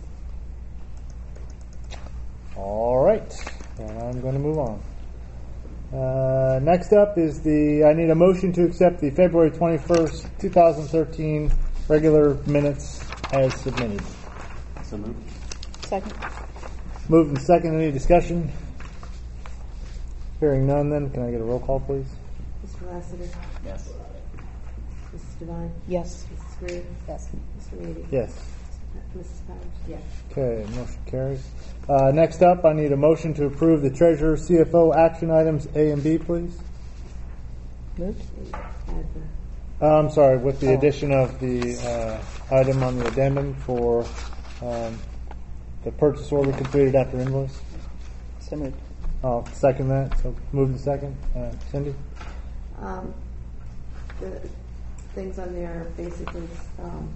All right. Then I'm going to move on. Uh, next up is the. I need a motion to accept the February twenty-first, twenty thirteen regular minutes as submitted. So moved. Second. Moved and second. Any discussion? Hearing none. Then can I get a roll call, please? Mister Lassiter? Yes. Missus Devine? Yes. Missus Greer? Yes. Mister Reedy? Yes. Missus Powers? Yes. Okay, motion carries. Uh, next up, I need a motion to approve the treasurer C F O action items A and B, please. Moved. Add the- Uh, I'm sorry, with the Oh. addition of the uh, item on the addendum for um, the purchase order completed after invoice. So moved. I'll second that. So move to second. Uh, Cindy? Um, the things on there are basically um,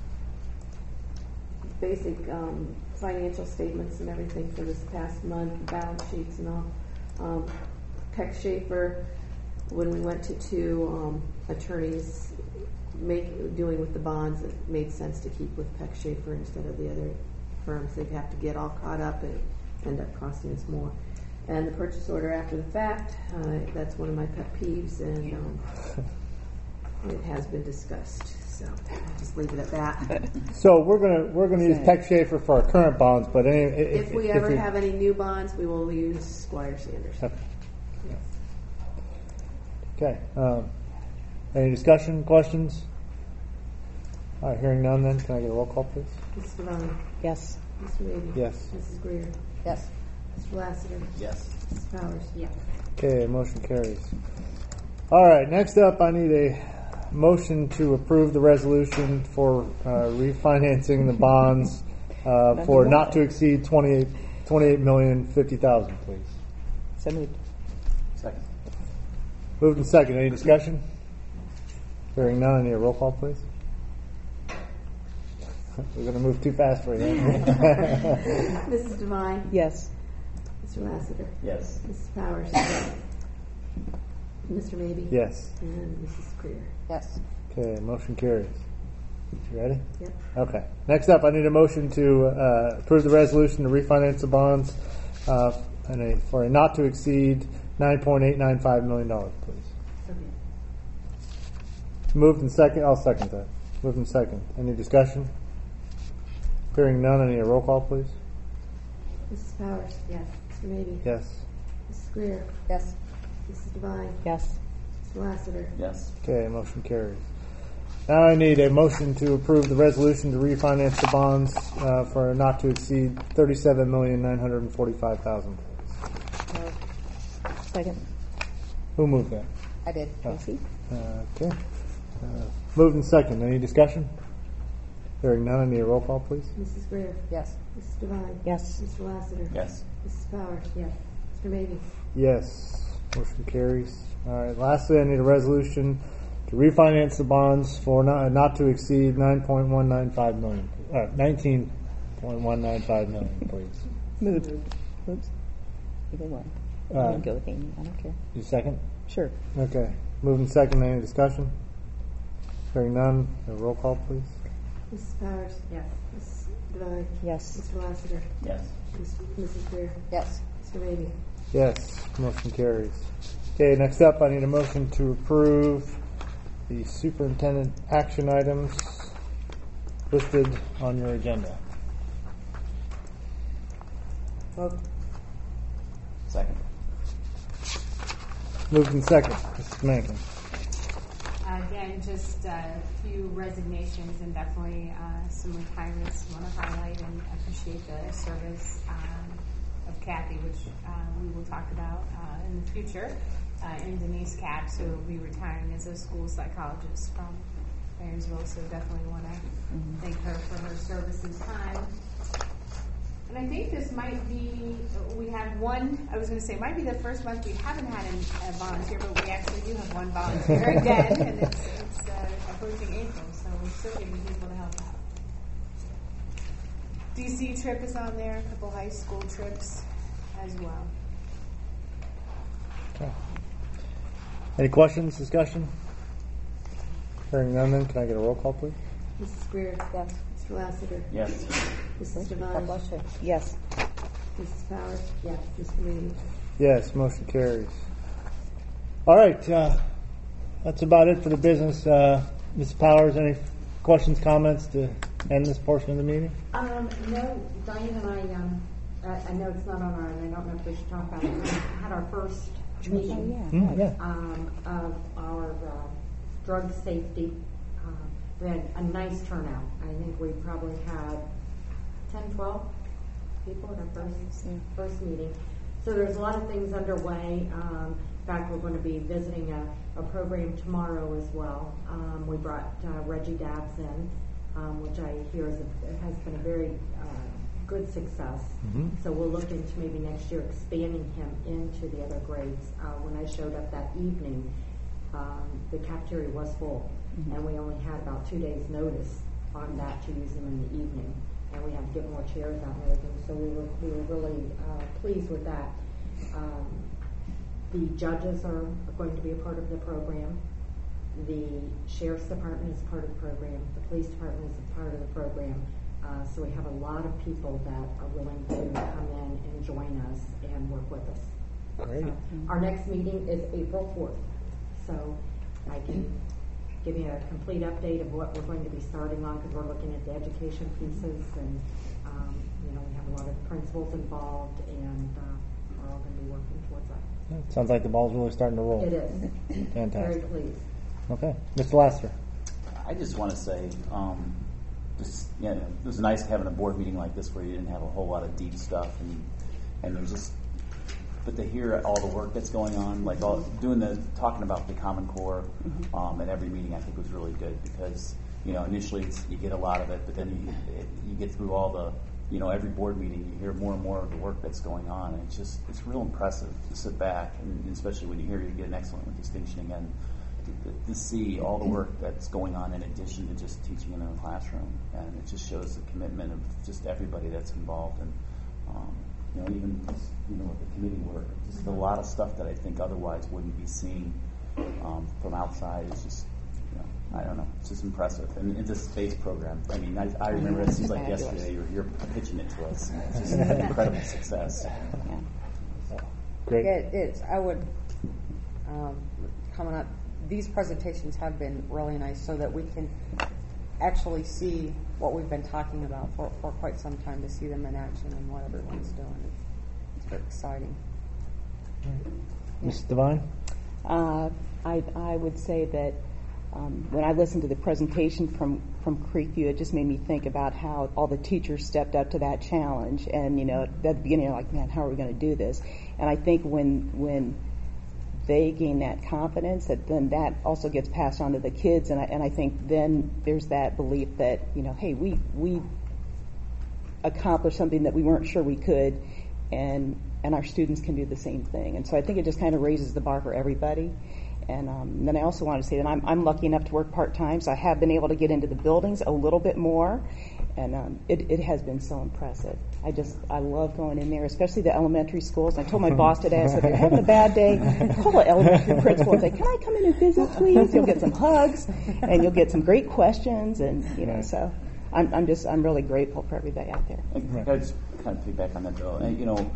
basic um, financial statements and everything for this past month, balance sheets and all. Um, Peck Schaefer, when we went to two um, attorneys make, doing with the bonds, it made sense to keep with Peck Schaefer instead of the other firms. They'd have to get all caught up and end up costing us more. And the purchase order after the fact, uh, that's one of my pet peeves, and um, it has been discussed. So I'll just leave it at that. So we're gonna we're gonna use Peck Schaefer for our current bonds, but any, if, If we if ever we, have any new bonds, we will use Squire Sanders. Okay. Okay. Um, any discussion, questions? All right, hearing none. Then can I get a roll call, please? Missus Devine? Yes. Mister Reedy? Yes. Missus Greer? Yes. Mister Lassiter? Yes. Missus Powers? Yes. Okay, motion carries. All right, next up, I need a motion to approve the resolution for uh, refinancing the bonds uh, for not to exceed twenty-eight, twenty-eight million fifty thousand, please. So moved. Second. Moved and second. Any discussion? Hearing none, I need a roll call, please. We're going to move too fast for you. Missus Devine? Yes. Mister Lassiter? Yes. Missus Powers? Mister Mabee? Yes. And Missus Greer? Yes. Okay, motion carries. You ready? Yep. Okay. Next up, I need a motion to uh, approve the resolution to refinance the bonds uh, and a, for a not to exceed nine point eight nine five million dollars, please. Okay. Moved and second. I'll second that. Moved and second. Any discussion? Hearing none, I need a roll call, please. Missus Powers? Yes. Mister Mabee? Yes. Missus Greer? Yes. Missus Devine? Yes. Mister Lassiter? Yes. Okay, motion carries. Now I need a motion to approve the resolution to refinance the bonds uh, for not to exceed thirty-seven million nine hundred forty-five thousand dollars. Second. Who moved that? I did. Casey? Uh, okay. Uh, moved and second. Any discussion? Hearing none, I need a roll call, please. Missus Greer? Yes. Missus Devine? Yes. Mister Lassiter? Yes. Missus Powers? Yes. Mister Mabee? Yes. Motion carries. All right. Lastly, I need a resolution to refinance the bonds for not, not to exceed nine point one nine five million. Uh, nineteen point one nine five million, please. Moved. Oops. Either way. Uh, I can go with Amy. I don't care. You second? Sure. Okay. Moving second. Any discussion? Hearing none, a roll call, please. Missus Powers? Yes. Missus Devine? Yes. Mister Lassiter? Yes. Missus Greer? Yes. Mister Mabee? Yes. Motion carries. Okay. Next up, I need a motion to approve the superintendent action items listed on your agenda. Vote. Second. Moved in second. Mister Mankin. Again, just a few resignations and definitely uh, some retirements. Want to highlight and appreciate the service um, of Kathy, which uh, we will talk about uh, in the future, uh, and Denise Capps, who will be retiring as a school psychologist from Marysville. So definitely want to mm-hmm. thank her for her service and time. And I think this might be, we have one, I was going to say, might be the first month we haven't had a, a volunteer, but we actually do have one volunteer again, and it's, it's uh, approaching April, so we're still getting people to help out. D C trip is on there, a couple high school trips as well. Okay. Any questions, discussion? Hearing none, then, can I get a roll call, please? Missus Greer? Yes. Mister Lassiter? Yes. Missus God Devine? bless you. Yes. Missus Powers? Yes. Mister Mabee? Yes, motion carries. All right, uh, that's about it for the business. Uh, Miz Powers, any questions, comments to end this portion of the meeting? Um, no, Diane and I, um, I, I know it's not on our, and I don't know if we should talk about it. We had our first meeting Oh, yeah. Mm, yeah. um, of our uh, drug safety. Um, we had a nice turnout. I think we probably had ten, twelve people at our first, Yeah. first meeting. So there's a lot of things underway. Um, in fact, we're going to be visiting a, a program tomorrow as well. Um, we brought uh, Reggie Dabbs in, um, which I hear is a, has been a very uh, good success. Mm-hmm. So we'll look into maybe next year expanding him into the other grades. Uh, when I showed up that evening, um, the cafeteria was full, mm-hmm. and we only had about two days' notice on that to use him in the evening. And we had to get more chairs out and everything, so we were we were really uh, pleased with that. Um, the judges are, are going to be a part of the program. The sheriff's department is part of the program. The police department is a part of the program. Uh, so we have a lot of people that are willing to come in and join us and work with us. Great. So our next meeting is April fourth, so I can give you a complete update of what we're going to be starting on, because we're looking at the education pieces, and um, you know, we have a lot of principals involved, and uh, we're all going to be working towards that. Yeah, sounds like the ball's really starting to roll. It is. Fantastic. Very pleased. Okay, Mister Lassiter. I just want to say, um, just yeah, it was nice having a board meeting like this where you didn't have a whole lot of deep stuff, and and there's just, but to hear all the work that's going on, like all doing the talking about the Common Core mm-hmm. um, at every meeting, I think was really good, because you know initially it's, you get a lot of it, but then you it, you get through all the you know every board meeting you hear more and more of the work that's going on, and it's just it's real impressive to sit back, and especially when you hear you get an excellent with distinction again. To, to see all the work that's going on in addition to just teaching in the classroom, and it just shows the commitment of just everybody that's involved, and um, you know even just, you know with the committee work, just a lot of stuff that I think otherwise wouldn't be seen um, from outside. It's just you know I don't know, it's just impressive. And it's a space program. I mean, I, I remember it seems like yesterday you're, you're pitching it to us, and it's just an incredible success. Yeah. Great. Yeah, it is. I would, um, coming up, these presentations have been really nice so that we can actually see what we've been talking about for, for quite some time, to see them in action and what everyone's doing. It's, it's very exciting. Miz Devine? Uh, I, I would say that um, when I listened to the presentation from, from Creekview, it just made me think about how all the teachers stepped up to that challenge. And, you know, at the beginning, you're like, man, how are we going to do this? And I think when when they gain that confidence, that then that also gets passed on to the kids. And I, and I think then there's that belief that, you know, hey, we, we accomplished something that we weren't sure we could, and and our students can do the same thing. And so I think it just kind of raises the bar for everybody. And um, then I also want to say that I'm, I'm lucky enough to work part-time, so I have been able to get into the buildings a little bit more, and um, it, it has been so impressive. I just, I love going in there, especially the elementary schools. I told my boss today, I said, if you're having a bad day, call the elementary principal and say, can I come in and visit, please? You'll get some hugs, and you'll get some great questions, and, you know, so I'm, I'm just, I'm really grateful for everybody out there. I, I just kind of piggyback on that, though. And, you know,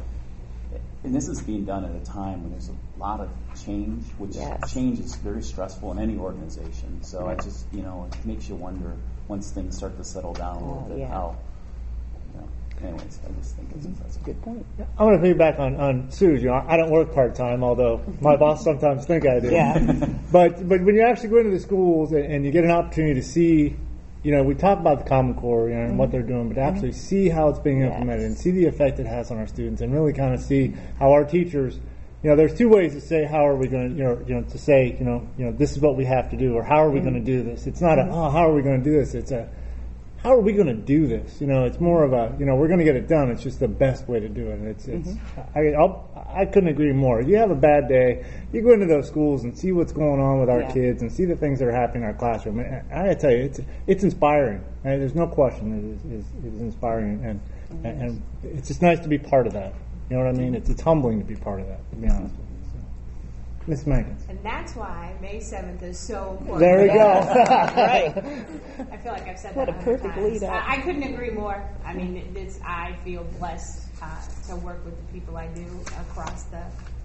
and this is being done at a time when there's a lot of change, which yes. change is very stressful in any organization. So I just, you know, it makes you wonder once things start to settle down a little Oh, bit, yeah. how, you know, anyways, I just think it's impressive. Good point. I'm going to piggyback on, on Sue's. You know, I don't work part-time, although my boss sometimes think I do. Yeah. but but when you actually go into the schools and, and you get an opportunity to see, you know, we talk about the Common Core, you know, and Mm-hmm. what they're doing, but to actually see how it's being implemented Yes. and see the effect it has on our students, and really kind of see how our teachers, you know, there's two ways to say how are we going to, you know, you know, to say, you know, you know, this is what we have to do, or how are we Mm-hmm. going to do this. It's not a, oh, how are we going to do this? It's a, how are we going to do this? You know, it's more of a, you know, we're going to get it done. It's just the best way to do it. And it's, it's, Mm-hmm. I, I'll, I couldn't agree more. You have a bad day, you go into those schools and see what's going on with our Yeah. kids and see the things that are happening in our classroom. And I gotta tell you, it's, it's inspiring. Right? There's no question it is, it is inspiring, and, Mm-hmm. and, and it's just nice to be part of that. You know what I mean? It's, it's humbling to be part of that, to be honest with you. So. Miss Megan. And that's why May seventh is so important. There we go. Right. I feel like I've said What that a a hundred perfect times. lead up. I, I couldn't agree more. I mean, it- it's, I feel blessed uh, to work with the people I do across the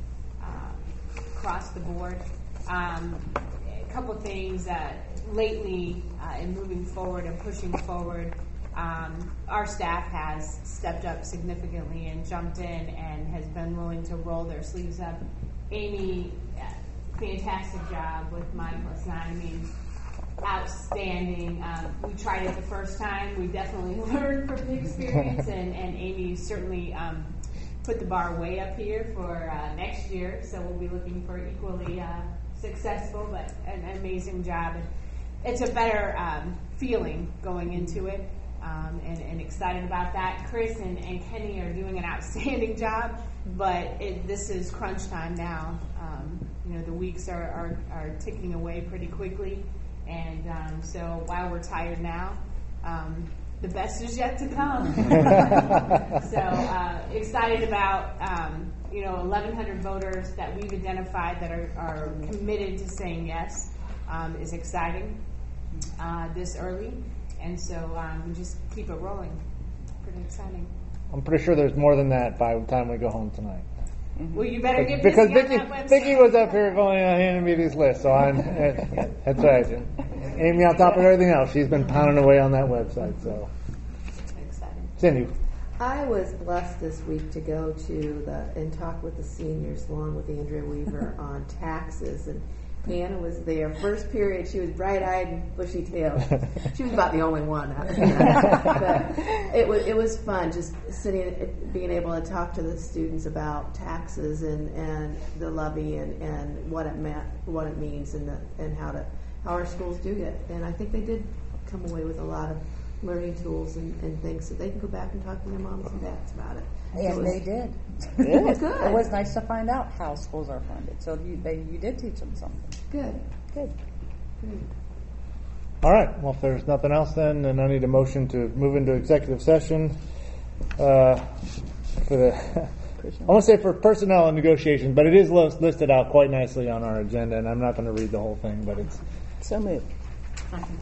uh, across the board. Um, a couple of things uh, lately uh, in moving forward and pushing forward. Um, our staff has stepped up significantly and jumped in and has been willing to roll their sleeves up. Amy, uh, fantastic job with Mine Plus Nine. I mean, outstanding. Um, we tried it the first time. We definitely learned from the experience, and, and Amy certainly um, put the bar way up here for uh, next year. So we'll be looking for equally uh, successful, but an amazing job. And it's a better um, feeling going into it. Um, and, and excited about that. Chris and, and Kenny are doing an outstanding job, but it, this is crunch time now. Um, you know, the weeks are, are, are ticking away pretty quickly, and um, so while we're tired now, um, the best is yet to come. so uh, excited about um, you know eleven hundred voters that we've identified that are, are committed to saying yes um, is exciting uh, this early. And so um, we just keep it rolling. Pretty exciting. I'm pretty sure there's more than that by the time we go home tonight. Well, you better get Because busy Vicky, on that website. Vicky was up here going, uh, handing me these lists, so I'm, that's right. Amy, on top of everything else, she's been pounding away on that website, so. Exciting. Cindy. I was blessed this week to go to the and talk with the seniors along with Andrea Weaver on taxes, and Hannah was there. First period, she was bright-eyed and bushy-tailed. She was about the only one. But it was it was fun just sitting, being able to talk to the students about taxes and, and the levy and, and what it meant, what it means, and the, and how to how our schools do it. And I think they did come away with a lot of learning tools and, and things so they can go back and talk to their moms and dads about it. So it And was- they did. Good. Good. It was nice to find out how schools are funded. So you they, you did teach them something. Good. Good. Good. All right. Well, if there's nothing else, then, then I need a motion to move into executive session uh, for the. I want to say for personnel and negotiations, but it is lo- listed out quite nicely on our agenda, and I'm not going to read the whole thing, but it's So moved.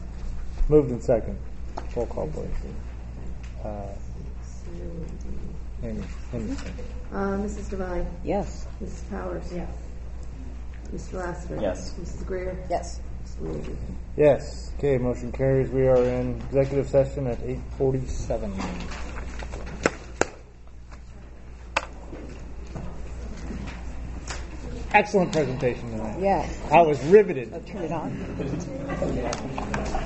moved in second. Roll call, please. Uh, Amy Henderson. Uh, Missus Devine? Yes. Missus Powers? Yes. Mister Lassiter? Yes. Missus Greer? Yes. Mister Reagan? Yes. Okay, motion carries. We are in executive session at eight forty-seven. Excellent presentation tonight. Yeah. I was riveted. Turn it on.